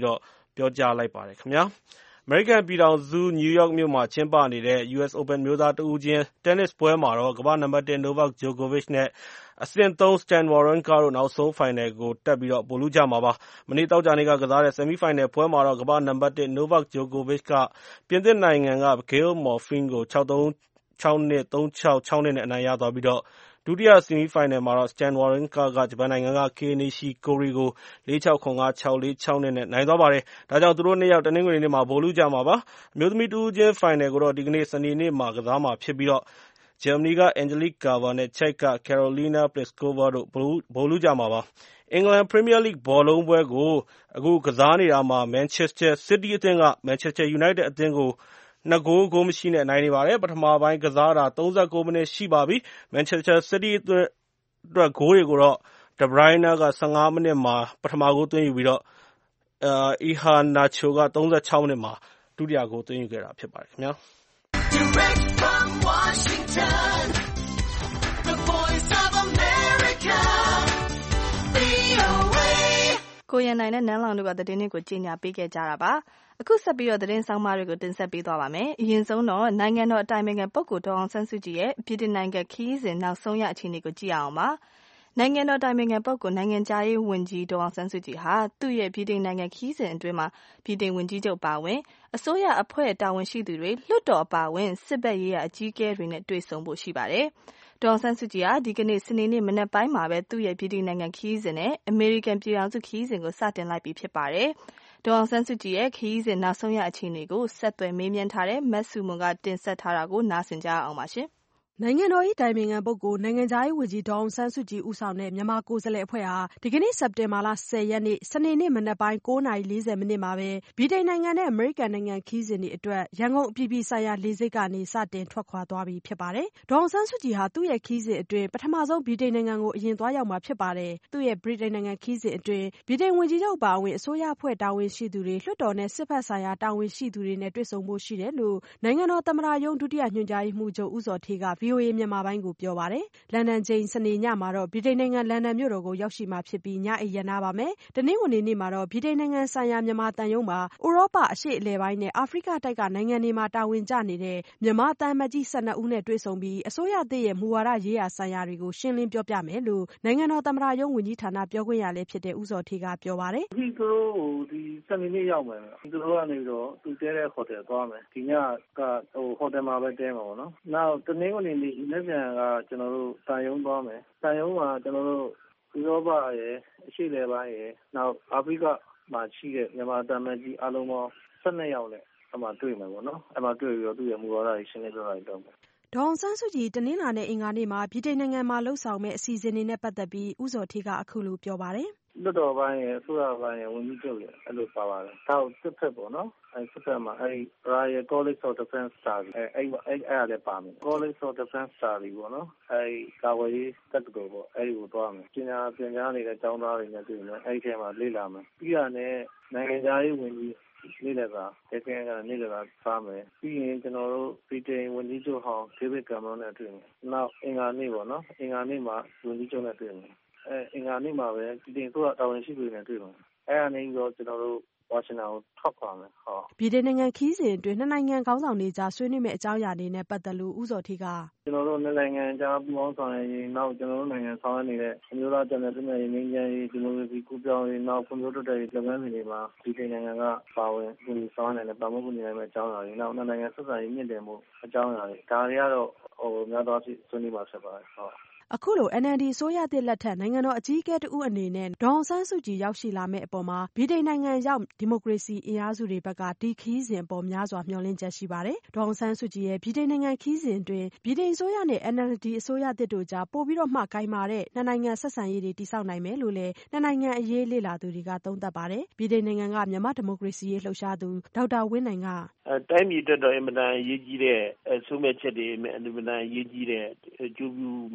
ပြောကြားလိုက်ပါတယ်ခင်ဗျာ။ အမေရိကန်ပြည်ထောင်စုနယူးယောက်မြို့မှာကျင်းပနေတဲ့ ယူ အက်စ် Open အမျိုးသားတဦးချင်းတင်းနစ်ပွဲမှာတော့ကမ္ဘာ့နံပါတ်တစ် Novak Djokovic နဲ့အဆင့်သုံး Stan Wawrinka တို့နောက်ဆုံးဖိုင်နယ်ကိုတက်ပြီးဗိုလ်လုကြမှာပါ။မနေ့သောကြာနေ့ကကစားတဲ့ဆီမီးဖိုင်နယ်ပွဲမှာတော့ကမ္ဘာ့နံပါတ်တစ် Novak Djokovic ကပြင်သစ်နိုင်ငံက Gael Monfils ကို ခြောက် သုံး ခြောက် ၂ သုံး ခြောက် ခြောက် ၂ နဲ့အနိုင်ရသွားပြီးဒုတိယဆီမီးဖိုင်နယ်မှာတော့ Stan Wawrinka ကဂျပန်နိုင်ငံက Kei Nishikori ကို လေး ခြောက် ၇ ၅ ခြောက် ၄ ခြောက် ၂ နဲ့နိုင်သွားပါတယ်။ဒါကြောင့်သူတို့နှစ်ယောက်တနင်္ဂနွေနေ့မှာဗိုလ်လုကြမှာပါ။အမျိုးသမီးတဦးချင်းဖိုင်နယ်ကိုတော့ဒီကနေ့စနေနေ့မှာကစားမှာဖြစ်ပြီးဂျာမနီက Angelique Kerber နဲ့ချက်က Karolina Pliskova တို့ဗိုလ်လုကြမှာပါ။အင်္ဂလန်ပရီးမီးယားလိဂ်ဘောလုံးပွဲကိုအခုကစားနေတာမှာမန်ချက်စတာစီးတီးအသင်းကမန်ချက်စတာယူနိုက်တက်အသင်းကိုနှစ်ဂိုးဂိုးမရှိနဲ့နိုင်နေပါတယ်။ပထမပိုင်းကစားတာသုံးဆယ့်ကိုးမိနစ်ရှိပါပြီ။မန်ချက်စတာစီးတီးအတွက်ဂိုးတွေကိုတော့ De Bruyne က ဆယ့်ငါးမိနစ်မှာပထမဂိုးသွင်းယူပြီးIheanacho က သုံးဆယ့်ခြောက်မိနစ်မှာဒုတိယဂိုးသွင်းယူခဲ့တာဖြစ်ပါတယ်ခင်ဗျာ။ Direct from Washington, the voice of America, ဗွီအိုအေကိုရန်နိုင်နဲ့နန်းလောင်တို့ကသတင်းတွေကိုကြီးညာပေးခဲ့ကြတာပါ။အခုဆက်ပြီးတော့သတင်းဆောင်မတွေကိုတင်ဆက်ပေးသွားပါမယ်။အရင်ဆုံးတော့နိုင်ငံတော်အတိုင်ပင်ခံပုဂ္ဂိုလ်ဒေါ်အောင်ဆန်းစုကြည်ရဲ့ပြည်ထနိုင်ငံခရီးစဉ်နောက်ဆုံးရအခြေအနေကိုကြည့်အောင်ပါ။နိုင်ငံတော်တိုင်ပင်ခံပုဂ္ဂိုလ်နိုင်ငံခြားရေးဝန်ကြီးဒေါ်အောင်ဆန်းစုကြည်ဟာသူ့ရဲ့ပြည်ထနိုင်ငံခရီးစဉ်အတွင်းမှာပြည်ထဝန်ကြီးချုပ်ပါဝင်အစိုးရအဖွဲ့တာဝန်ရှိသူတွေလွှတ်တော်ပါဝင်စစ်ဘက်ရေးရာအကြီးအကဲတွေနဲ့တွေ့ဆုံဖို့ရှိပါတယ်။ဒေါ်အောင်ဆန်းစုကြည်ဟာဒီကနေ့စနေနေ့မနက်ပိုင်းမှာပဲသူ့ရဲ့ပြည်ထနိုင်ငံခရီးစဉ်နဲ့အမေရိကန်ပြည်ထောင်စုခရီးစဉ်ကိုစတင်လိုက်ပြီဖြစ်ပါတယ်။ဒေါ်အောင်ဆန်းစုကြည်ရဲ့ခရီးစဉ်နောက်ဆုံးရအခြေအနေကိုဆက်သွယ်မေးမြန်းထားတဲ့မတ်စုမွန်ကတင်ဆက်ထားတာကိုနားဆင်ကြအောင်ပါရှင်။နိုင်ငံတော်၏တိုင်ပင်ခံပုဂ္ဂိုလ်နိုင်ငံခြားရေးဝန်ကြီးဒေါ်အောင်ဆန်းစုကြည်ဦးဆောင်တဲ့မြန်မာကိုယ်စားလှယ်အဖွဲ့ဟာဒီကနေ့စက်တင်ဘာလဆယ်ရက်နေ့စနေနေ့မနက်ပိုင်းကိုးနာရီလေးဆယ်မိနစ်မှာပဲဗြိတိန်နိုင်ငံနဲ့အမေရိကန်နိုင်ငံခရီးစဉ်တွေအတွက်ရန်ကုန်အပြည်ပြည်ဆိုင်ရာလေဆိပ်ကနေစတင်ထွက်ခွာသွားပြီဖြစ်ပါတယ်။ဒေါ်အောင်ဆန်းစုကြည်ဟာသူ့ရဲ့ခရီးစဉ်အတွင်းပထမဆုံးဗြိတိန်နိုင်ငံကိုအရင်သွားရောက်မှာဖြစ်ပါတယ်။သူ့ရဲ့ဗြိတိန်နိုင်ငံခရီးစဉ်အတွင်းဗြိတိန်ဝန်ကြီးချုပ်ပါဝင်အစိုးရအဖွဲ့တာဝန်ရှိသူတွေလွှတ်တော်နဲ့စစ်ဘက်ဆိုင်ရာတာဝန်ရှိသူတွေနဲ့တွေ့ဆုံဖို့ရှိတယ်လို့နိုင်ငံတော်သမ္မတရုံးဒုတိယညွှန်ကြားရေးမှူးချုပ်ဦးဇော်ဌေးက ဗွီအိုအေမြန်မာပိုင်းကိုပြောပါတယ်။လန်ဒန်ချိန်စနေညမှာတော့ဗြိတိန်နိုင်ငံလန်ဒန်မြို့တော်ကိုရောက်ရှိမှာဖြစ်ပြီးညအိပ်ရနာပါမယ်။တနင်္ဂနွေနေ့မှာတော့ဗြိတိန်နိုင်ငံဆိုင်ရာမြန်မာသံရုံးမှာဥရောပအရှေ့အလယ်ပိုင်းနဲ့အာဖရိကတိုက်ကနိုင်ငံတွေမှာတာဝန်ကျနေတဲ့မြန်မာသံအမတ်ကြီး၁၂ဦးနဲ့တွေ့ဆုံပြီးအစိုးရသစ်ရဲ့မူဝါဒရေးရာဆိုင်ရာတွေကိုရှင်းလင်းပြောပြမယ်လို့နိုင်ငံတော်သမ္မတရုံးဝန်ကြီးဌာနပြောခွင့်ရလည်းဖြစ်တဲ့ဦးဇော်ဌေးကပြောပါတယ်။ဒီသူတို့ဒီစနေနေ့ရောက်မယ်။သူတို့ကနေပြီးတော့သူတဲတဲ့ဟိုတယ်သွားမယ်။ဒီညကဟိုဟိုတယ်မှာပဲတဲမှာပေါ့နော်။နောက်တနင်္ဂနွေနေ့နေ့ပြန်ကကျွန်တော်တို့တန်ရုံးသွားမယ်။တန်ရုံးမှာကျွန်တော်တို့ဥရောပရဲ့အရှေ့လယ်ပိုင်းရဲ့နောက်အာဖရိကမှာရှိတဲ့မြန်မာတန်မကြီးအားလုံးပေါင်း၁၂ယောက်နဲ့အမှတွေ့မယ်ပေါ့နော်။အမှတွေ့ပြီးတော့သူ့ရဲ့မူဝါဒကြီးရှင်းလင်းပြတာတွေလုပ်မယ်။ဒေါ်အောင်ဆန်းစုကြည်တနင်္လာနဲ့အင်္ဂါနေ့မှာဗြိတိန်နိုင်ငံမှာလှုပ်ဆောင်မဲ့အစီအစဉ်တွေနဲ့ပတ်သက်ပြီးဦးဇော်ဌေးကအခုလိုပြောပါတယ်။လွှတ်တော်ပိုင်းရဲ့အစိုးရပိုင်းရဲ့ဝန်ကြီးချုပ်ရဲ့အဲ့လိုပါပါတယ်။နောက်စစ်ဖက်ပေါ့နော်။အဲ့စစ်ဖက်မှာအဲ့ Royal College of Defence Staff အဲ့အဲ့အဲ့အဲ့လည်းပါမယ်။ College of Defence Staff ပေါ့နော်။အဲ့ကာဝေးတက်တူပေါ့အဲ့ဒီကိုသွားမယ်။ပညာပညာနေတဲ့ကျောင်းသားတွေနဲ့တွေ့မယ်။အဲ့ဒီထဲမှာလေ့လာမယ်။ပြီးရတဲ့နိုင်ငံသားရေးဝန်ကြီးနေ့လည်စာတကယ်ကနေ့လည်စာစားမယ်ပြီးရင်ကျွန်တော်တို့ဗြိတိန်ဝန်ကြီးချုပ်ဟောင်းဒေးဗစ်ကမ်မရွန်းနဲ့တွေ့မယ်နောက်အင်္ဂါနေ့ပေါ့နော်အင်္ဂါနေ့မှာဝန်ကြီးချုပ်နဲ့တွေ့မယ်အဲအင်္ဂါနေ့မှာပဲဗြိတိန်ဆိုတာတာဝန်ရှိသူတွေနဲ့တွေ့မယ်အဲအနေပြီးတော့ကျွန်တော်တို့ဝါရှင်တန်ကိုထွက်ခွာမယ်ဟောဗြိတိန်နိုင်ငံခီးစဉ်အတွင်းနှစ်နိုင်ငံခေါင်းဆောင်တွေကြားဆွေးနွေးမဲ့အကြောင်းအရာတွေနဲ့ပတ်သက်လို့ဦးဇော်ဌေးကကျွန်တော်တို့နှစ်နိုင်ငံကြားပူးပေါင်းဆောင်ရွက်ရေးနောက်ကျွန်တော်တို့နိုင်ငံဆောင်ရွက်နေတဲ့အမျိုးသားပြည်နယ်ပြည်နယ်ရင်းနှီးရေးဒီမိုကရေစီကူးပြောင်းရေးနောက်ဖွံ့ဖြိုးတိုးတက်ရေးလုပ်ငန်းတွေမှာဒီပြည်နိုင်ငံကပါဝင်ကူညီဆောင်ရွက်နေတဲ့ပါမုကူညီနိုင်မဲ့အကြောင်းအရာတွေနောက်နှစ်နိုင်ငံဆက်ဆံရေးမြင့်တင်မှုအကြောင်းအရာတွေဒါတွေကတော့ဟိုများသောအားဖြင့်ဆွေးနွေးမှာဖြစ်ပါတယ်ဟောအခုလို အန် အယ်လ် ဒီ အစိုးရသစ်လက်ထက်နိုင်ငံတော်အကြီးအကဲတဦးအနေနဲ့ဒေါ်အောင်ဆန်းစုကြည်ရောက်ရှိလာမယ့်အပေါ်မှာဗြိတိန်နိုင်ငံရောက်ဒီမိုကရေစီအင်အားစုတွေဘက်ကဒီခီးစဉ်အပေါ်များစွာမျှော်လင့်ချက်ရှိပါတယ်။ဒေါ်အောင်ဆန်းစုကြည်ရဲ့ဗြိတိန်နိုင်ငံခီးစဉ်အတွင်းဗြိတိန်အစိုးရနဲ့ အန် အယ်လ် ဒီ အစိုးရသစ်တို့ကြားပို့ပြီးတော့မှကိုင်မာတဲ့နှစ်နိုင်ငံဆက်ဆံရေးတွေတည်ဆောက်နိုင်မယ်လို့လည်းနှစ်နိုင်ငံအရေးလေ့လာသူတွေကသုံးသပ်ပါတယ်။ဗြိတိန်နိုင်ငံကမြန်မာဒီမိုကရေစီရေးလှုပ်ရှားသူဒေါက်တာဝင်းနိုင်ကအဲတိုင်းပြည်အတွက်တော့အင်မတန်အရေးကြီးတဲ့ဆုမဲ့ချက်တွေအင်မတန်အရေးကြီးတဲ့အကျိုးပြုမဲ့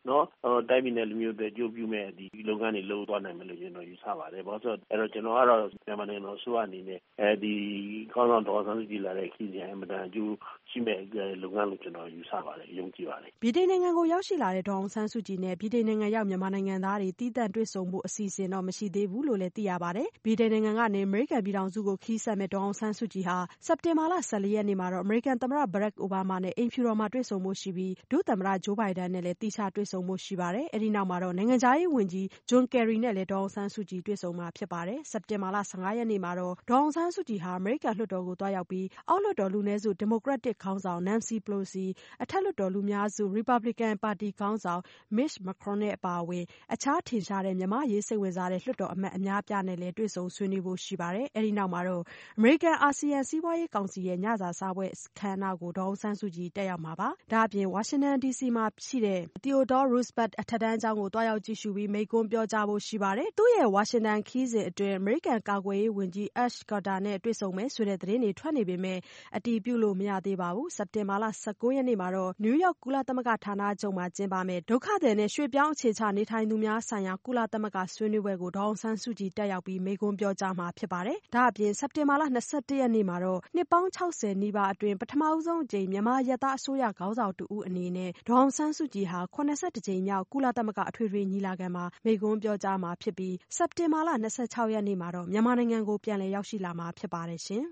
နော်တိုင်းပြည်နဲ့လူမျိုးတွေကြိုးပြမဲ့ဒီလုပ်ငန်းတွေလုပ်သွားနိုင်မယ်လို့ကျွန်တော်ယူဆပါတယ်ဘာလို့ဆိုတော့အဲ့တော့ကျွန်တော်ကတော့မြန်မာနိုင်ငံတော်ဆိုအနေနဲ့အဲဒီခေါင်းဆောင်တော်ဆန်းစုကြည်လာတဲ့ခီးစဉ်အမှန်တန်အကျိုးရှိမဲ့လုပ်ငန်းလို့ကျွန်တော်ယူဆပါတယ်ယုံကြည်ပါတယ်ဗြိတိန်နိုင်ငံကိုရောက်ရှိလာတဲ့ဒေါ်အောင်ဆန်းစုကြည်နဲ့ဗြိတိန်နိုင်ငံရောက်မြန်မာနိုင်ငံသားတွေတီးသန့်တွေ့ဆုံဖို့အစီအစဉ်တော့မရှိသေးဘူးလို့လည်းသိရပါတယ်ဗြိတိန်နိုင်ငံကနေအမေရိကန်ပြည်ထောင်စုကိုခီးဆက်မဲ့ဒေါ်အောင်ဆန်းစုကြည်ဟာစက်တင်ဘာလဆယ်လေးရက်နေ့မှာတော့အမေရိကန်သမ္မတဘရက်အိုဘားမားနဲ့အိမ်ဖြူတော်မှာတွေ့ဆုံဖို့ရှိပြီးဒုသမ္မတဂျိုးဘိုင်ဒန်နဲ့လည်းတိကျတွေ့ဆုံဖို့ရှိပါတယ်အဲဒီနောက်မှာတော့နိုင်ငံခြားရေးဝန်ကြီးဂျွန်ကယ်ရီနဲ့လည်းဒေါ်အောင်ဆန်းစုကြည်တွေ့ဆုံမှာဖြစ်ပါတယ်စက်တင်ဘာလဆယ့်ငါးရက်နေ့မှာတော့ဒေါ်အောင်ဆန်းစုကြည်ဟာအမေရိကန်လွှတ်တော်ကိုသွားရောက်ပြီးအောက်လွှတ်တော်လူနည်းစုဒီမိုကရက်တစ်ခေါင်းဆောင်နန်စီပလိုစီအထက်လွှတ်တော်လူများစုရီပတ်ဘလီကန်ပါတီခေါင်းဆောင်မစ်မက်ခရွန်နဲ့အပါအဝင်အခြားထင်ရှားတဲ့မြန်မာရေးစိတ်ဝင်စားတဲ့လွှတ်တော်အမတ်အများအပြားနဲ့လည်းတွေ့ဆုံဆွေးနွေးဖို့ရှိပါတယ်အဲဒီနောက်မှာတော့အမေရိကန်အာဆီယံစီးပွားရေးကောင်စီရဲ့ညစာစားပွဲအခမ်းအနားကိုဒေါ်အောင်ဆန်းစုကြည်တက်ရောက်မှာပါဒါအပြင်ဝါရှင်တန်ဒီစီမှာရှိတဲ့ Theodore Roosevelt အထက်တန်းကျောင်းကိုတွားရောက်ကြည့်ရှုပြီးမိန့်ခွန်းပြောကြားဖို့ရှိပါတယ်သူ့ရဲ့ဝါရှင်တန်ခီးစဉ်အတွင်းအမေရိကန်ကာကွယ်ရေးဝန်ကြီး Ash Carter နဲ့တွေ့ဆုံမယ်ဆိုတဲ့သတင်းတွေထွက်နေပေမဲ့အတည်ပြုလို့မရသေးပါဘူးစက်တင်ဘာလဆယ့်ကိုးရက်နေ့မှာတော့နယူးယောက်ကုလသမဂ္ဂဌာနချုပ်မှာကျင်းပမယ့်ဒုက္ခသည်နဲ့ရွှေ့ပြောင်းအခြေချနေထိုင်သူများဆိုင်ရာကုလသမဂ္ဂဆွေးနွေးပွဲကိုဒေါ်အောင်ဆန်းစုကြည်တက်ရောက်ပြီးမိန့်ခွန်းပြောကြားမှာဖြစ်ပါတယ်ဒါအပြင်စက်တင်ဘာလ၂၁ရက်နေ့မှာတော့နှစ်ပေါင်းခြောက်ဆယ်နီးပါးအတွင်းပထမဆုံးအကြိမ်မြန်မာရဲသားအစိုးရခေါင်းဆောင်တူဦးအနေနဲ့ဒေါ်အောင်ဆန်းစုကြည်ဟာခုနှစ်ဆယ့်တစ်ကြိမ်မြောက်ကုလသမဂ္ဂအထွေထွေညီလာခံမှာမိန့်ခွန်းပြောကြားမှာဖြစ်ပြီးစက်တင်ဘာလ၂၆ရက်နေ့မှာတော့မြန်မာနိုင်ငံကိုပြန်လည်ရောက်ရှိလာမှာဖြစ်ပါတယ်ရှင်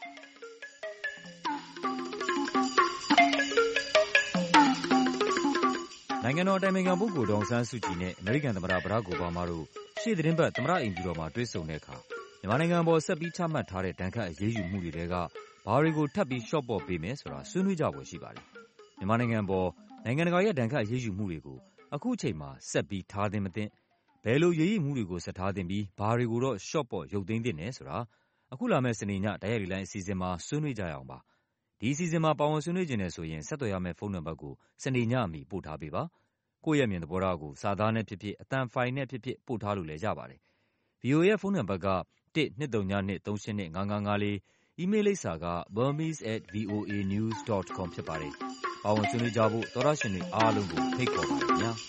နိုင်ငံတော်အတိုင်ပင်ခံပုဂ္ဂိုလ်ဒေါ်အောင်ဆန်းစုကြည်နဲ့အမေရိကန်သမ္မတဘရက်အိုဘားမားတို့ရှေ့သီတင်းပတ်သမ္မတအိမ်ဖြူတော်မှာတွေ့ဆုံတဲ့အခါမြန်မာနိုင်ငံပေါ်ဆက်ပြီးချမှတ်ထားတဲ့ဒဏ်ခတ်အရေးယူမှုတွေထဲကဘာတွေကိုထပ်ပြီးလျှော့ပေါ့ပေးမယ်ဆိုတာဆွေးနွေးကြဖို့ရှိပါတယ်။မြန်မာနိုင်ငံပေါ်နိုင်ငံတကာရဲ့ဒဏ်ခတ်အရေးယူမှုတွေကိုအခုချိန်မှာဆက်ပြီးထားသင့်မသင့်ဘယ်လိုရေးယူမှုတွေကိုဆက်ထားသင့်ပြီးဘာတွေကိုတော့လျှော့ပေါ့ရုပ်သိမ်းသင့်တယ်ဆိုတာအခုလာမယ့်စနေညတိုက်ရိုက်လေလိုင်းအစီအစဉ်မှာဆွေးနွေးကြရအောင်ပါ။ဒီအစီအစဉ်မှာပါဝင်ဆွေးနွေးခြင်းနဲ့ဆိုရင်ဆက်သွယ်ရမယ့်ဖုန်းနံပါတ်ကိုစနေညအမီပို့ထားပေးပါ။ကိုယ့်ရဲ့မြင်သဘောထားကိုစာသားနဲ့ဖြစ်ဖြစ်အသံဖိုင်နဲ့ဖြစ်ဖြစ်ပို့ထားလို့လည်းရပါတယ်။ ဗီအိုအေ ရဲ့ဖုန်းနံပါတ်ကတစ်နှစ်သုံးညနှစ်သုံးရှင်းနှစ်ငါးငါးငါးလေးအီးမေးလ်လိပ်စာက burmese at voanews dot com ဖြစ်ပါတယ်။ပါဝင်ဆွေးနွေးကြဖို့သောတရှင်တွေအားလုံးကိုဖိတ်ခေါ်ပါတယ်ခင်ဗျာ။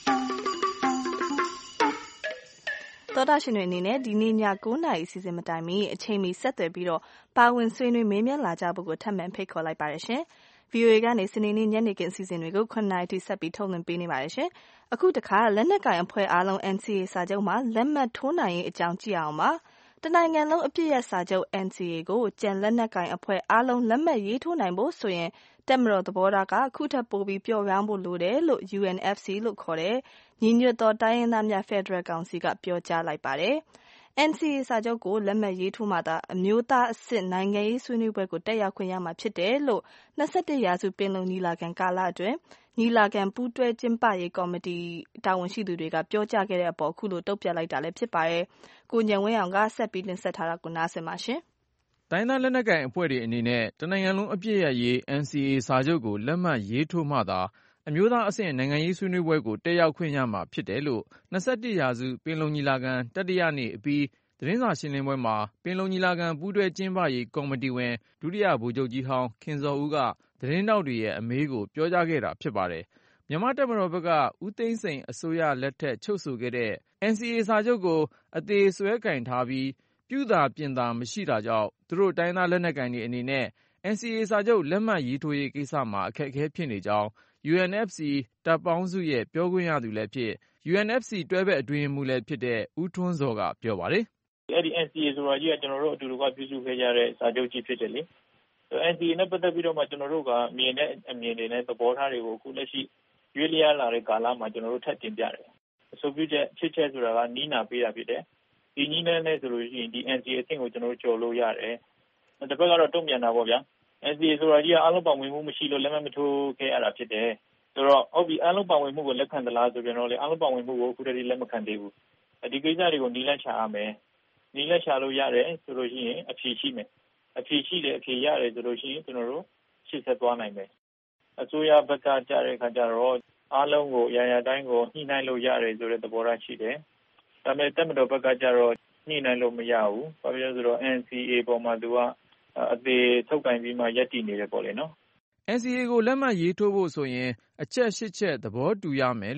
သောတရှင်တွေအနေနဲ့ဒီနေ့ညကိုးနာရီအစီအစဉ်မတိုင်မီအချိန်မီဆက်သွယ်ပြီးတော့ပါဝင်ဆွေးနွေးမေးမြန်းလာကြဖို့ကိုထပ်မံဖိတ်ခေါ်လိုက်ပါတယ်ရှင်။ဗီအိုအေကနေစနေနေ့ညနေခင်းအစီအစဉ်တွေကိုခုနှစ်နာရီထိဆက်ပြီးထုတ်လွှင့်ပေးနေပါတယ်ရှင်။အခုတခါလက်နက်ကင်အဖွဲ့အားလုံး N C A စာချုပ်မှာလက်မှတ်ထိုးနိုင်ရေးအကြောင်းကြည့်အောင်ပါ။တနိုင်ငံလုံးအပြည့်အစုံစာချုပ် N C A ကိုကြံလက်နက်ကင်အဖွဲ့အားလုံးလက်မှတ်ရေးထိုးနိုင်ဖို့ဆိုရင်တက်မတော်သဘောထားကအခုထပ်ပိုပြီးပျော့ပြောင်းဖို့လိုတယ်လို့ U N F C လို့ခေါ်တဲ့ညီညွတ်သောတိုင်းရင်းသားများဖက်ဒရယ်ကောင်စီကပြောကြားလိုက်ပါတယ်။ N C A စာချုပ်ကိုလက်မှတ်ရေးထိုးမှသာအမျိုးသားအဆင့်နိုင်ငံရေးဆွေးနွေးပွဲကိုတက်ရောက်ခွင့်ရမှာဖြစ်တယ်လို့၂၁ရာစုပင်လုံညီလာခံကာလအတွင်းညီလာခံပူးတွဲကျင်းပရေးကော်မတီတာဝန်ရှိသူတွေကပြောကြားခဲ့တဲ့အပေါ်အခုလိုတုံ့ပြန်လိုက်တာလည်းဖြစ်ပါတယ်။ကိုဉာဏ်ဝင်းအောင်ကဆက်ပြီးတင်ဆက်ထားတာကိုနားဆင်ပါရှင်။တိုင်းသားလက်နက်ကိုင်အဖွဲ့တွေအနေနဲ့တနိုင်ငံလုံးအပြည့်ရရေး N C A စာချုပ်ကိုလက်မှတ်ရေးထိုးမှသာအမျိုးသားအဆင့်နိုင်ငံရေးဆွေးနွေးပွဲကိုတက်ရောက်ခွင့်ရမှာဖြစ်တယ်လို့၂၁ရာစုပင်လုံညီလာခံတတိယနေ့အပြီးသတင်းစာရှင်းလင်းပွဲမှာပင်လုံညီလာခံပူးတွဲကျင်းပရေးကော်မတီဝင်ဒုတိယဗိုလ်ချုပ်ကြီးဟောင်းခင်ဇော်ဦးကသတင်းတောက်တွေရဲ့အမေးကိုပြောကြားခဲ့တာဖြစ်ပါတယ်။မြန်မာတပ်မတော်ဘက်ကဦးသိန်းစိန်အစိုးရလက်ထက်ချုပ်ဆိုခဲ့တဲ့ N C A စာချုပ်ကိုအသေးဆွဲကင်ထားပြီးပြုသာပြင်သာမရှိတာကြောင့်သူတို့တိုင်းသားလက်နက်ကိုင်တွေအနေနဲ့ N C A စာချုပ်လက်မှတ်ရေးထိုးရေးကိစ္စမှာအခက်အခဲဖြစ်နေကြောင်း U N F C တပ်ပေါင်းစုရဲ့ပြောခွင့်ရသူလည်းဖြစ် U N F C တွဲဘက်အတွင်းရေးမှူးလည်းဖြစ်တဲ့ဦးထွန်းဇော်ကပြောပါတယ်။အဲ့ဒီ N C A ဆိုတာကြီးကကျွန်တော်တို့အတူတူကပြုစုခဲ့ကြတဲ့စာချုပ်ကြီးဖြစ်တယ်လေ။ N C A နဲ့ပတ်သက်ပြီးတော့မှကျွန်တော်တို့ကမြင်တဲ့အမြင်တွေနဲ့သဘောထားတွေကိုအခုလက်ရှိရွေးလျားလာတဲ့ကာလမှာကျွန်တော်တို့ထပ်တင်ပြတယ်။အဆိုပြုချက်ဖြစ်ချက်ဆိုတာကနီးနာပေးတာဖြစ်တယ်။ဒီနီးနဲ့နဲ့ဆိုလို့ရှိရင်ဒီ N C A အဆင့်ကိုကျွန်တော်တို့ကျော်လို့ရတယ်။တစ်ဖက်ကတော့တုံ့ပြန်တာပေါ့ဗျာ။ N C A ဆိုတာကြီးကအားလုံးပါဝင်မှုမရှိလို့လက်မှတ်မထိုးခဲ့ရတာဖြစ်တယ်။ဆိုတော့ဟုတ်ပြီအားလုံးပါဝင်မှုကိုလက်ခံသလားဆိုပြန်တော့လေအားလုံးပါဝင်မှုကိုအခုတည်းလက်မခံသေးဘူး။ဒီကိစ္စတွေကိုနီးလက်ချရမယ်။နီးလက်ချလို့ရတယ်ဆိုလို့ရှိရင်အဖြေရှိမယ်။အဖြေရှိတယ်အဖြေရတယ်ဆိုလို့ရှိရင်ကျွန်တော်တို့ရှေ့ဆက်သွားနိုင်မယ်။အစိုးရဘက်ကကြားတဲ့အခါကျတော့အားလုံးကိုရာရာတိုင်းကိုညှိနှိုင်းလို့ရတယ်ဆိုတဲ့သဘောထားရှိတယ်။ဒါပေမဲ့တပ်မတော်ဘက်ကကျတော့ညှိနှိုင်းလို့မရဘူး။ဘာဖြစ်လို့လဲဆိုတော့ N C A ပေါ်မှာသူကအသေးထုတ်ကင်ပြီးမှရပ်တည်နေတယ်ပေါ့လေနော်။ N C A ကိုလက်မှတ်ရေးထိုးဖို့ဆိုရင်အချက်၈ချက်သဘောတူရမယ်လို့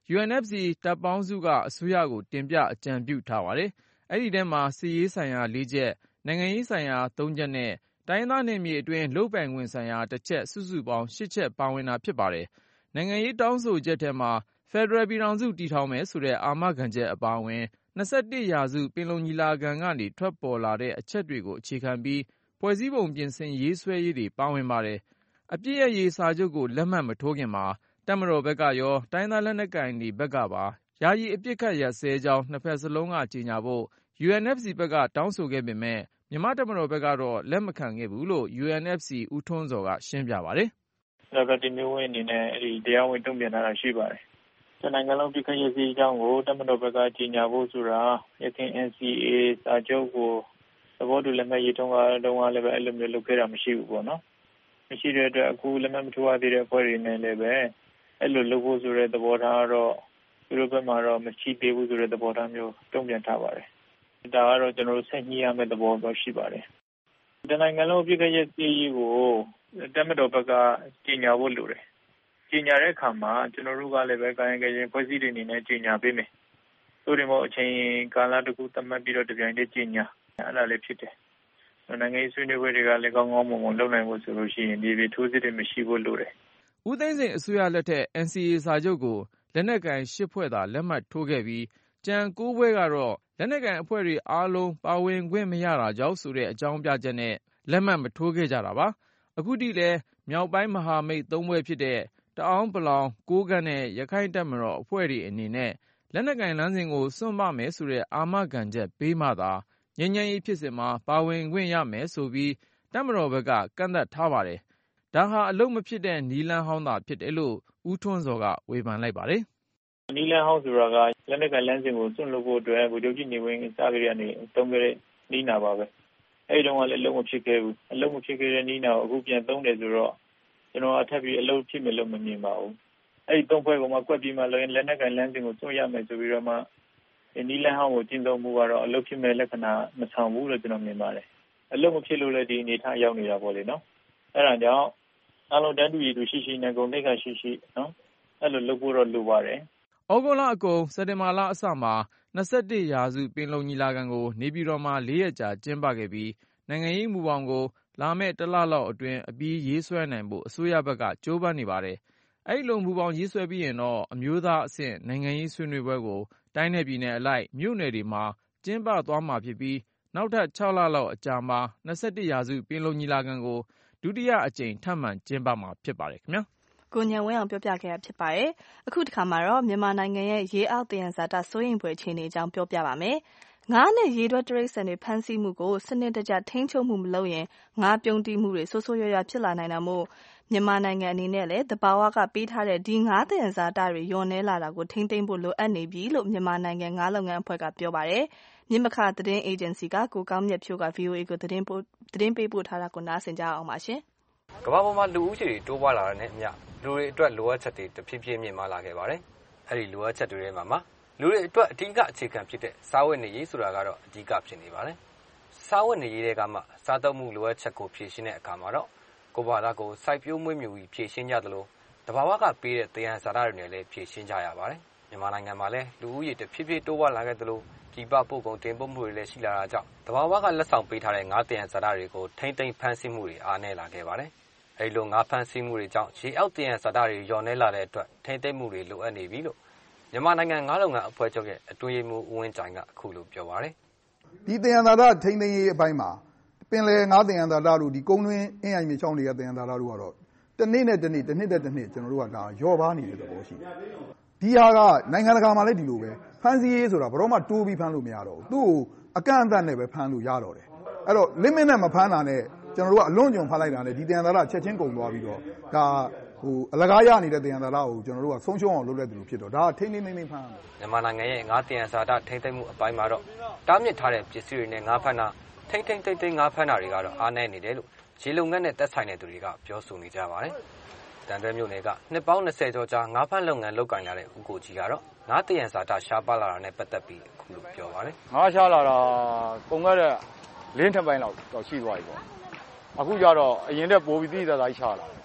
ယူအန်အက်ဖ်စီ တပ်ပေါင်းစုကအစိုးရကိုတင်ပြအကြံပြုထားပါတယ်။အဲဒီထဲမှာစစ်ရေးဆိုင်ရာလေးချက်၊နိုင်ငံရေးဆိုင်ရာသုံးချက်နဲ့တိုင်းရင်းသားနယ်မြေအတွင်းလုပ်ပိုင်ခွင့်ဆိုင်ရာတစ်ချက်စုစုပေါင်းရှစ်ချက်ပါဝင်တာဖြစ်ပါတယ်။နိုင်ငံရေးတောင်းဆိုချက်ထဲမှာဖက်ဒရယ်ပြည်ထောင်စုတည်ထောင်မယ်ဆိုတဲ့အာမခံချက်အပါအဝင်၂၁ရာစုပင်လုံညီလာခံကနေထွက်ပေါ်လာတဲ့အချက်တွေကိုအခြေခံပြီးဖွဲ့စည်းပုံပြင်ဆင်ရေးဆွဲရေးတွေပါဝင်ပါတယ်။အပစ်ရပ်ရေးစာချုပ်ကိုလက်မှတ်မထိုးခင်မှာတပ်မတော်ဘက်ကရောတိုင်းသားလက်နက်ကိုင်တွေဘက်ကပါယာယီအပစ်ခတ်ရပ်စဲကြောင်းနှစ်ဖက်စလုံးကကြေညာဖို့ ယူအန်အက်ဖ်စီဘက်ကတောင်းဆိုခဲ့ပေမဲ့မြန်မာတပ်မတော်ဘက်ကတော့လက်မခံခဲ့ဘူးလို့ ယူအန်အက်ဖ်စီဦးထွန်းဇော်ကရှင်းပြပါတယ်။ဒါကဒီမျိုးဝင်အနေနဲ့အဲဒီတရားဝင်တုံ့ပြန်လာတာရှိပါတယ်။တနိုင်ငံလုံးပြည်ခရေးစီအကြောင်းကိုတပ်မတော်ဘက်ကကြေညာဖို့ဆိုတာရခိုင် အန် စီ အေ စာချုပ်ကိုသဘောတူလက်မှတ်ရေးထိုးတာတုန်းကလည်းပဲအဲ့လိုမျိုးလုပ်ခဲ့တာမရှိဘူးပေါ့နော်။မရှိတဲ့အတွက်အခုလက်မှတ်မထိုးရသေးတဲ့အဖွဲ့တွေနဲ့လည်းပဲအဲ့လိုလုပ်ဖို့ဆိုတဲ့သဘောထားတော့သူတို့ဘက်မှာတော့မရှိသေးဘူးဆိုတဲ့သဘောထားမျိုးတုံ့ပြန်ထားပါတယ်။ဒါကတော့ကျွန်တော်တို့ဆက်ညှိရမယ့်သဘောတော့ရှိပါတယ်။တနိုင်ငံလုံးပြည်ခရေးစီကိုတပ်မတော်ဘက်ကကြေညာဖို့လိုတယ်။ကြေညာတဲ့အခါမှာကျွန်တော်တို့ကလည်းပဲကာယကံရှင်ဖွဲ့စည်းတွေအနေနဲ့ကြေညာပေးမယ်။ဆိုရင်မို့အချိန်ကာလတစ်ခုသတ်မှတ်ပြီးတော့တပြိုင်တည်းကြေညာအဲ့ဒါလည်းဖြစ်တယ်။နိုင်ငံရေးဆွေးနွေးပွဲတွေကလည်းကောင်းကောင်းမွန်မွန်လုပ်နိုင်ဖို့ဆိုလို့ရှိရင်ဒီပြည်ထိုးစစ်တွေမရှိဖို့လိုတယ်။ဦးသိန်းစိန်အစိုးရလက်ထက် အန် စီ အေ စာချုပ်ကိုလက်နက်ကိုင်ရှစ်ဖွဲ့သာလက်မှတ်ထိုးခဲ့ပြီးကျန်ကိုးဖွဲ့ကတော့လက်နက်ကိုင်အဖွဲ့တွေအားလုံးပါဝင်ခွင့်မရတာကြောင့်ဆိုတဲ့အကြောင်းပြချက်နဲ့လက်မှတ်မထိုးခဲ့ကြတာပါ။အခုထိလည်းမြောက်ပိုင်းမဟာမိတ်သုံးဖွဲ့ဖြစ်တဲ့တအောင်းပလောင်ကိုးကန့်နဲ့ရခိုင်တပ်မတော်အဖွဲ့တွေအနေနဲ့လက်နက်ကိုင်လမ်းစဉ်ကိုစွန့်မမယ်ဆိုတဲ့အာမခံချက်ပေးမှသာငြိမ်းချမ်းရေးဖြစ်စဉ်မှာပါဝင်ခွင့်ရမယ်ဆိုပြီးတပ်မတော်ဘက်ကကန့်သတ်ထားပါတယ်။ဒါဟာအလုပ်မဖြစ်တဲ့နည်းလမ်းဟောင်းသာဖြစ်တယ်လို့ဦးထွန်းဇော်ကဝေဖန်လိုက်ပါတယ်။နည်းလမ်းဟောင်းဆိုတာကလက်နက်ကိုင်လမ်းစဉ်ကိုစွန့်လို့ဖို့အတွက်ဗိုလ်ချုပ်ကြီးနေဝင်းစပြီးရနေသုံးခဲ့တဲ့နည်းနာပါပဲ။အဲဒီတော့ကလည်းအလုပ်မဖြစ်ခဲ့ဘူး။အလုပ်မဖြစ်ခဲ့တဲ့နည်းနာကိုအခုပြန်သုံးတယ်ဆိုတော့ကျွန်တော်အထက်ပြီးအလုပ်ဖြစ်မယ်လို့မမြင်ပါဘူး။အဲဒီသုံးဖွဲ့ကမှကွက်ပြီးမှလည်းလက်နက်ကိုင်လမ်းစဉ်ကိုစွန့်ရမယ်ဆိုပြီးတော့မှဒီနည်းလမ်းဟောင်းကိုကျင့်သုံးမှုကတော့အလုပ်ဖြစ်မဲ့လက္ခဏာမဆောင်ဘူးလို့ကျွန်တော်မြင်ပါတယ်။အလုပ်မဖြစ်လို့လည်းဒီအနေထားရောက်နေတာပေါ့လေနော်။အဲဒါကြောင့်အားလုံးတန်းတူရည်တူရှိရှိနဲ့ဂုဏ်သိက္ခာရှိရှိနော်။အဲ့လိုလုပ်ဖို့တော့လိုပါတယ်။ဩဂုတ်လအကုန်စက်တင်ဘာလအစမှာ၂၁ရာစုပင်လုံညီလာခံကိုနေပြည်တော်မှာလေးရက်ကြာကျင်းပခဲ့ပြီးနိုင်ငံရေးမူဘောင်ကိုလာမယ့်တစ်လလောက်အတွင်းအပြီးရေးဆွဲနိုင်ဖို့အစိုးရဘက်ကကြိုးပမ်းနေပါတယ်။အဲ့လိုမူဘောင်ရေးဆွဲပြီးရင်တော့အမျိုးသားအဆင့်နိုင်ငံရေးဆွေးနွေးပွဲကိုတိုင်းနယ်ပြည်နယ်အလိုက်မြို့နယ်တွေမှာကျင်းပသွားမှာဖြစ်ပြီးနောက်ထပ်၆လလောက်အကြာမှာ၂၁ရာစုပင်လုံညီလာခံကိုဒုတိယအကြိမ်ထပ်မံကျင်းပမှာဖြစ်ပါတယ်ခင်ဗျာ။ကိုဉာဏ်ဝင်းအောင်ပြောပြခဲ့တာဖြစ်ပါတယ်။အခုတစ်ခါမှာတော့မြန်မာနိုင်ငံရဲ့ရေအောက်သယံဇာတစိုးရိမ်ဖွယ်အခြေအနေအကြောင်းပြောပြပါမယ်။ငါးနဲ့ရေတွက်တရိတ်ဆန်တွေဖမ်းဆီးမှုကိုစနစ်တကျထိန်းချုပ်မှုမလုပ်ရင်ငါးပြုံးတီးမှုတွေဆိုးဆိုးရွားရွားဖြစ်လာနိုင်တာမို့မြန်မာနိုင်ငံအနေနဲ့လည်းတဘာဝကပေးထားတဲ့ဒီငါးသယံဇာတတွေညော်နေလာတာကိုထိန်းသိမ်းဖို့လိုအပ်နေပြီလို့မြန်မာနိုင်ငံငါးလုပ်ငန်းအဖွဲ့ကပြောပါတယ်။မြစ်မခသတင်းအေဂျင်စီကကိုကောင်းမြတ်ဖြိုးက ဗီအိုအေ ကိုသတင်းပို့သတင်းပေးပို့ထားတာကိုနားဆင်ကြအောင်ပါရှင်။ကမ္ဘာပေါ်မှာလူဦးရေတွေတိုးပွားလာတဲ့နဲ့အမျှလူတွေအတွက်လိုအပ်ချက်တွေတဖြည်းဖြည်းမြင့်မားလာခဲ့ပါတယ်။အဲဒီလိုအပ်ချက်တွေထဲမှာမှာလူတွေအတွက်အဓိကအခြေခံဖြစ်တဲ့စားဝတ်နေရေးဆိုတာကတော့အဓိကဖြစ်နေပါတယ်။စားဝတ်နေရေးတွေကမှစားသုံးမှုလိုအပ်ချက်ကိုဖြည့်ရှင်းတဲ့အခါမှာတော့ကိုယ်ဘာသာကိုစိုက်ပျိုးမွေးမြူပြီးဖြည့်ရှင်းကြသလိုတဘာဝကပေးတဲ့သယံဇာတတွေနဲ့လည်းဖြည့်ရှင်းကြရပါတယ်။မြန်မာနိုင်ငံမှာလည်းလူဦးရေတဖြည်းဖြည်းတိုးပွားလာခဲ့သလိုဒီပပို့ကုန်တင်ပို့မှုတွေလည်းရှိလာတာကြောင့်တဘာဝကလက်ဆောင်ပေးထားတဲ့ငါးသယံဇာတတွေကိုထိမ့်သိမ်းဖန်ဆီးမှုတွေအားနည်းလာခဲ့ပါတယ်။အဲဒီလိုငါးဖန်ဆီးမှုတွေကြောင့်ရေအောက်သယံဇာတတွေလျော့နေလာတဲ့အတွက်ထိမ့်သိမ်းမှုတွေလိုအပ်နေပြီလို့မြန်မာနိုင်ငံငါးလုပ်ငန်းအဖွဲ့ချုပ်ရဲ့အတွင်းရေးမှူးဦးဝင်းကြိုင်ကအခုလိုပြောပါတယ်။ဒီသယံဇာတထိမ့်သိမ်းရေးအပိုင်းမှာပင်လယ်ငါးသယံဇာတတို့ဒီကုန်းတွင်းအင်းအိုင်မြေချောင်းတွေကသယံဇာတတို့ကတော့တစ်နေ့နဲ့တစ်နေ့တစ်နှစ်နဲ့တစ်နှစ်ကျွန်တော်တို့ကဒါရော့ပါနေတဲ့သဘောရှိတယ်။ဒီဟာကနိုင်ငံတကာမှာလည်းဒီလိုပဲဖမ်းဆီးရေးဆိုတာဘယ်တော့မှတိုးပြီးဖမ်းလို့မရတော့ဘူး။သူ့ကိုအကန့်အသတ်နဲ့ပဲဖမ်းလို့ရတော့တယ်။အဲ့တော့ limit နဲ့မဖမ်းတာနဲ့ကျွန်တော်တို့ကအလွန်ကြုံဖမ်းလိုက်တာနဲ့ဒီသယံဇာတချက်ချင်းကုန်သွားပြီးတော့ဒါဟိုအလကားရနေတဲ့သယံဇာတကိုကျွန်တော်တို့ကဆုံးရှုံးအောင်လုပ်လိုက်တယ်လို့ဖြစ်တော့ဒါထိမ့်သိမ့်သိမ့်သိမ့်ဖမ်းရမယ်မြန်မာနိုင်ငံရဲ့ငါးသယံဇာတထိမ့်သိမ့်မှုအပိုင်းမှာတော့တားမြစ်ထားတဲ့ပစ္စည်းတွေနဲ့ငါးဖမ်းတာထိမ့်ထိမ့်သိမ့်သိမ့်ငါးဖမ်းတာတွေကတော့အားနည်းနေတယ်လို့ရေလုံငန်းနဲ့သက်ဆိုင်တဲ့သူတွေကပြောဆိုနေကြပါတယ်တန်တွဲမြို့နယ်ကနှစ်ပေါင်း၂၀ကျော်ကြာငါးဖမ်းလုပ်ငန်းလုပ်ကိုင်လာတဲ့ဦးကိုကြီးကတော့ငါးသယံဇာတရှားပါလာတာနဲ့ပတ်သက်ပြီးအခုလိုပြောပါတယ်ငါးရှားလာတာကုန်ခဲ့တဲ့လင်းထပိုင်းလောက်တော့ရှိသွားပြီပေါ့အခုကျတော့အရင်တည်းပိုးပြီးတိတိကျကျရှားလာ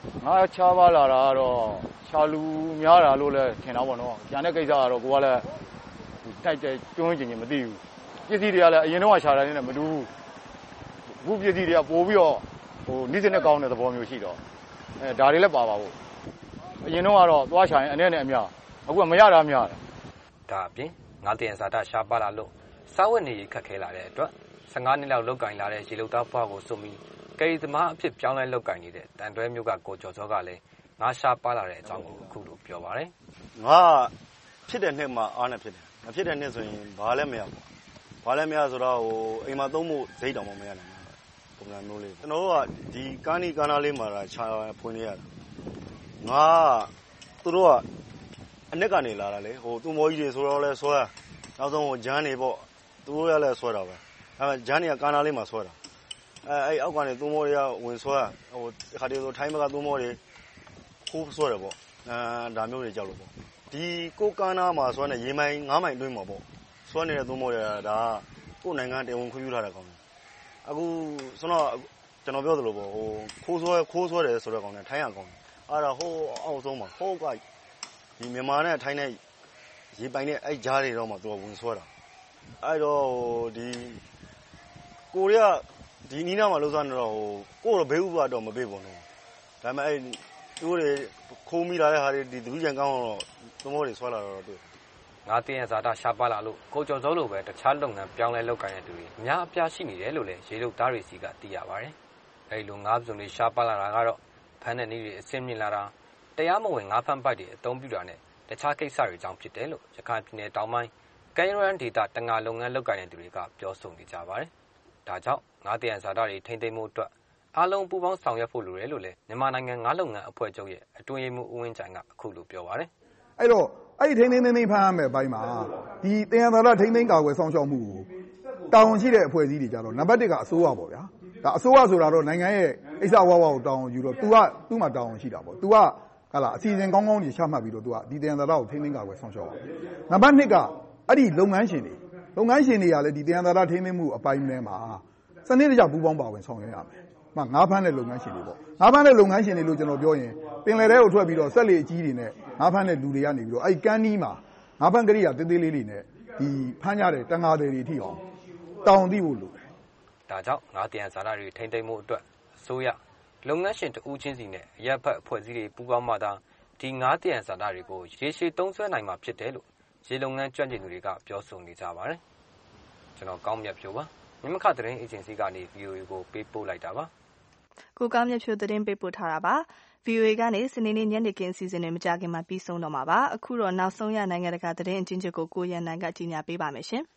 ငါချားပါလာတာကတော့ရှာလူများတာလို့လည်းထင်တာပေါ့နော်။ကျန်တဲ့ကိစ္စကတော့ကိုကလည်းတိုက်တဲ့တွန်းကျင်ကျင်မသိဘူး။ပစ္စည်းတွေကလည်းအရင်တော့ရှာတာနဲ့မတူဘူး။အခုပစ္စည်းတွေကပို့ပြီးတော့ဟိုနိစနဲ့ကောင်းတဲ့သဘောမျိုးရှိတော့အဲဒါတွေလည်းပါပါဘူး။အရင်တော့ကတော့သွားရှာရင်အနေနဲ့အများအခုကမရတာများတယ်။ဒါအပြင်ငါးတယံဇာတရှားပါလာလို့စားဝတ်နေရေးခက်ခဲလာတဲ့အတွက်ဆယ်ငါးနှစ်လောက်လောက်ကင်လာတဲ့ရေလုံသားဘွားကိုစုံပြီးကယ်ရီသမားအဖြစ်ပြောင်းလဲလောက်ကင်နေတဲ့တန်တွဲမျိုးကကိုကျော်စောကလည်းငါးရှားပါလာတဲ့အကြောင်းကိုအခုလိုပြောပါတယ်။ငါဖြစ်တဲ့နှစ်မှာအားနဲ့ဖြစ်တယ်။မဖြစ်တဲ့နှစ်ဆိုရင်ဘာလည်းမရဘူး။ဘာလည်းမရဆိုတော့ဟိုအိမ်မှာသုံးဖို့ဈေးတောင်မရနိုင်ဘူး။ပုံစံမျိုးလေး။ကျွန်တော်တို့ကဒီကားနီကားနာလေးမှာခြာဖွင့်နေရတာ။ငါသူတို့ကအနက်ကနေလာတာလေဟိုသူ့မောကြီးတွေဆိုတော့လဲဆွဲနောက်ဆုံးဟိုဂျမ်းနေပေါ့သူတို့ရလဲဆွဲတာပဲအဲဂျမ်းနေကကားနာလေးမှာဆွဲတာအဲအဲ့အောက်ကနေသူ့မောတွေကဝင်ဆွဲဟိုခါတည်းဆိုထိုင်းဘက်ကသူ့မောတွေခိုးဆွဲတယ်ပေါ့အဲဒါမျိုးတွေကြောက်လို့ပေါ့ဒီကိုကားနာမှာဆွဲနေရေမိုင်ငါးမိုင်အတွင်းမှာပေါ့ဆွဲနေတဲ့သူ့မောတွေကဒါကိုယ်နိုင်ငံတရားဝင်ခွင့်ပြုထားတဲ့ကောင်တွေအခုဆိုတော့ကျွန်တော်ပြောသလိုပေါ့ဟိုခိုးဆွဲခိုးဆွဲတယ်ဆိုတဲ့ကောင်တွေထိုင်းရကောင်တွေအဲ့ဒါဟိုအောက်ဆုံးမှာဟိုကဒီမြန်မာနဲ့ထိုင်းနဲ့ရေပိုင်နဲ့အဲ့ကြားတွေတော့မှသူကဝင်ဆွဲတာအဲ့တော့ဒီကိုရီးယားဒီနီးနားမှာလှုပ်ရှားနေတော့ဟိုကိုတော့ဘေးဥပတော့မပေးဘူးနော်ဒါပေမဲ့အဲ့သူတွေခိုးမိလာတဲ့ဟာတွေဒီသူကြံကောင်းတော့သမောတွေဆွဲလာတော့တွေ့ငါးတယံဇာတရှားပါလာလို့ကိုကျော်စောလိုပဲတခြားလုပ်ငန်းပြောင်းလဲလုပ်ကိုင်တဲ့သူတွေအများအပြားရှိနေတယ်လို့လည်းရေလုတ်သားတွေစီကသိရပါတယ်အဲ့လိုငါးစုံတွေရှားပါလာတာကတော့ဖမ်းတဲ့နည်းတွေအဆင့်မြင့်လာတာတရားမဝင်ငါးဖမ်းပိုက်တွေအသုံးပြုတာနဲ့တခြားကိစ္စတွေကြောင့်ဖြစ်တယ်လို့ရခိုင်ပြည်နယ်တောင်ပိုင်းကမ်းရိုးတန်းဒေသတငါလုပ်ငန်းလုပ်ကိုင်တဲ့သူတွေကပြောဆိုနေကြပါတယ်။ဒါကြောင့်ငါးတယံဇာတတွေထိန်းသိမ်းမှုအတွက်အားလုံးပူးပေါင်းဆောင်ရွက်ဖို့လိုတယ်လို့လည်းမြန်မာနိုင်ငံငါးလုပ်ငန်းအဖွဲ့ချုပ်ရဲ့အတွင်းရေးမှူးဦးဝင်းကြိုင်ကအခုလိုပြောပါတယ်။အဲ့တော့အဲ့ဒီထိန်းသိမ်းသိမ်းဖမ်းရမယ်ဘိုင်းမှာဒီတယံဇာတထိန်းသိမ်းကာကွယ်ဆောင်ရှောက်မှုကိုတာဝန်ရှိတဲ့အဖွဲ့အစည်းတွေကြတော့နံပါတ်တစ်ကအစိုးရပေါ့ဗျာ။ဒါအစိုးရဆိုတာတော့နိုင်ငံရဲ့အိဆဝဝကိုတာဝန်ယူတော့ तू ကသူ့မှာတာဝန်ရှိတာပေါ့။ तू ကဟာလားအစီအစဉ်ကောင်းကောင်းကြီးချမှတ်ပြီးတော့ तू ကဒီတယံဇာတကိုထိန်းသိမ်းကာကွယ်ဆောင်ရှောက်အောင်နံပါတ်နှစ်ကအဲ့ဒီလုပ်ငန်းရှင်တွေလုပ်ငန်းရှင်တွေကလည်းဒီတယံဇာတထိန်းသိမ်းမှုအပိုင်းထဲမှာစနစ်တကျပူးပေါင်းပါဝင်ဆောင်ရွက်ရမယ်။မှငါးဖမ်းတဲ့လုပ်ငန်းရှင်တွေပေါ့။ငါးဖမ်းတဲ့လုပ်ငန်းရှင်တွေလို့ကျွန်တော်ပြောရင်ပင်လယ်ထဲကိုထွက်ပြီးတော့ဆက်လေအကြီးတွေနဲ့ငါးဖမ်းတဲ့လူတွေကနေပြီးတော့အဲ့ကန်းနီးမှာငါးဖမ်းကလေးရတေးသေးလေးတွေနဲ့ဒီဖမ်းကြတဲ့တန်ငါတွေတွေထိအောင်တောင်းသိဖို့လိုတယ်။ဒါကြောင့်ငါးတယံဇာတတွေထိန်းသိမ်းမှုအတွက်အစိုးရလုပ်ငန်းရှင်တဦးချင်းစီနဲ့အရပ်ဘက်အဖွဲ့အစည်းတွေပူးပေါင်းမှသာဒီငါးတယံဇာတတွေကိုရေရှည်သုံးစွဲနိုင်မှာဖြစ်တယ်လို့ရေလုပ်ငန်းကျွမ်းကျင်သူတွေကပြောဆိုနေကြပါတယ်။ကျွန်တော်ကောင်းမြတ်ဖြိုးပါမြမခသတင်းအေဂျင်စီကနေ ဗီအိုအေ ကိုပေးပို့လိုက်တာပါ။ကိုကောင်းမြတ်ဖြိုးသတင်းပေးပို့ထားတာပါ။ ဗီအိုအေကနေစနေနေ့ညနေခင်းအစီအစဉ်တွေမကြခင်မှာပြီးဆုံးတော့မှာပါ။အခုတော့နောက်ဆုံးရနိုင်ငံတကာသတင်းအကျဉ်းချုပ်ကိုကိုရန်နိုင်ကကြီးညာပေးပါမယ်ရှင်။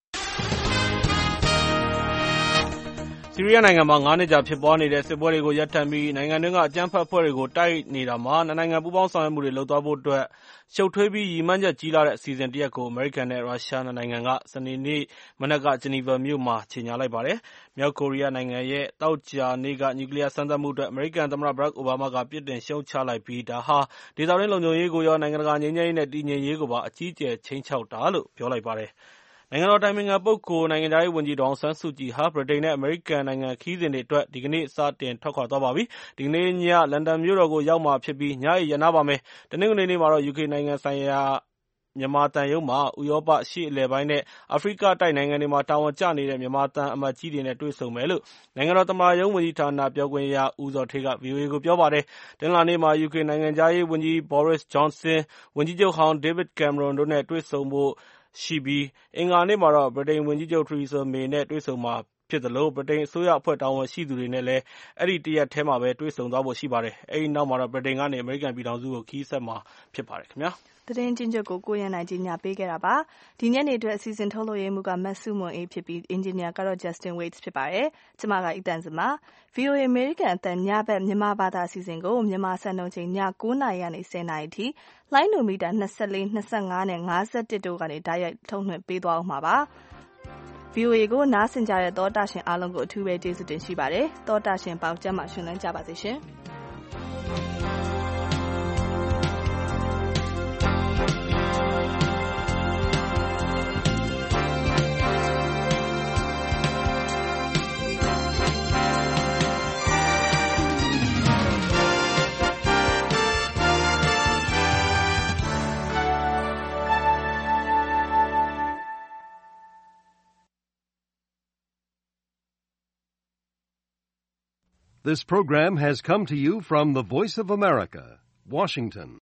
ဆီးရီးယားနိုင်ငံမှာငါးနှစ်ကြာဖြစ်ပွားနေတဲ့စစ်ပွဲတွေကိုရပ်တန့်ပြီးနိုင်ငံတွင်းကအကြမ်းဖက်အဖွဲ့တွေကိုတိုက်နေတာမှာနှစ်နိုင်ငံပူးပေါင်းဆောင်ရွက်မှုတွေလုပ်သွားဖို့အတွက်ရှုပ်ထွေးပြီးရည်မှန်းချက်ကြီးလာတဲ့အစီအစဉ်တရပ်ကိုအမေရိကန်နဲ့ရုရှားနှစ်နိုင်ငံကစနေနေ့မနက်ကဂျနီဗာမြို့မှာကြေညာလိုက်ပါတယ်။မြောက်ကိုရီးယားနိုင်ငံရဲ့သောကြာနေ့ကနျူကလီးယားစမ်းသပ်မှုအတွက်အမေရိကန်သမ္မတဘရက်အိုဘားမားကပြစ်တင်ရှုတ်ချလိုက်ပြီးဒါဟာဒေသတွင်းလုံခြုံရေးကိုရောနိုင်ငံတကာငြိမ်းချမ်းရေးနဲ့တည်ငြိမ်ရေးကိုပါအကြီးအကျယ်ခြိမ်းခြောက်တာလို့ပြောလိုက်ပါတယ်။နိုင်ငံတော်အတိုင်ပင်ခံပုဂ္ဂိုလ်နိုင်ငံခြားရေးဝန်ကြီးဒေါ်အောင်ဆန်းစုကြည်ဟာဗြိတိန်နဲ့အမေရိကန်နိုင်ငံခရီးစဉ်တွေအတွက်ဒီကနေ့စတင်ထွက်ခွာသွားပါပြီ။ဒီကနေ့ညလန်ဒန်မြို့တော်ကိုရောက်မှာဖြစ်ပြီးညအိပ်ရပ်နားပါမယ်။တနင်္ဂနွေနေ့မှာတော့ယူကေနိုင်ငံဆိုင်ရာမြန်မာသံရုံးမှာဥရောပအရှေ့အလယ်ပိုင်းနဲ့အာဖရိကတိုက်နိုင်ငံတွေမှာတာဝန်ကျနေတဲ့မြန်မာသံအမတ်ကြီးတွေနဲ့တွေ့ဆုံမယ်လို့နိုင်ငံတော်သမ္မတရုံးဝန်ကြီးဌာနပြောခွင့်ရဦးဇော်ဌေးက ဗီအိုအေ ကိုပြောပါတယ်။တနင်္လာနေ့မှာယူကေနိုင်ငံခြားရေးဝန်ကြီး Boris Johnson, ဝန်ကြီးချုပ်ဟောင်း David Cameron တို့နဲ့တွေ့ဆုံဖို့ရှိပြီးအင်္ဂါနေ့မှာတော့ဗြိတိန်ဝန်ကြီးချုပ် Theresa May နဲ့တွေ့ဆုံမှာဖြစ်သလိုဗြိတိန်အစိုးရအဖွဲ့တာဝန်ရှိသူတွေနဲ့လည်းအဲဒီတရက်ထဲမှာပဲတွေ့ဆုံသွားဖို့ရှိပါတယ်။အဲဒီနောက်မှာတော့ဗြိတိန်ကနေအမေရိကန်ပြည်ထောင်စုကိုခရီးဆက်မှာဖြစ်ပါတယ်ခင်ဗျာ။သတင်းချင်းချုပ်ကိုကိုရန်နိုင်ကြီးညာပေးခဲ့တာပါ။ဒီညနေအတွက်အစီအစဉ်ထုတ်လို့ရမှုကမတ်စုမွန်အေးဖြစ်ပြီးအင်ဂျင်နီယာကတော့ Justin Waits ဖြစ်ပါတယ်။ကျွန်မကအီတန်စမာ ဗီအိုအေ အမေရိကန်အသံညဘက်မြန်မာဘာသာအစီအစဉ်ကိုမြန်မာစံတော်ချိန်ည၉နာရီကနေ၁၀နာရီထိလိုင်းနိုမီတာ၂၄, ၂၅နဲ့၅၁တို့ကနေဓာတ်ရိုက်ထုတ်လွှင့်ပေးသွားအောင်မှာပါ။ ဗီအိုအေကိုနားဆင်ကြတဲ့သောတာရှင်အားလုံးကိုအထူးပဲကျေးဇူးတင်ရှိပါတယ်။သောတာရှင်ပေါင်းကျမ်းမှာရှင်လန်းကြပါစေရှင်။ This program has come to you from the Voice of America, Washington.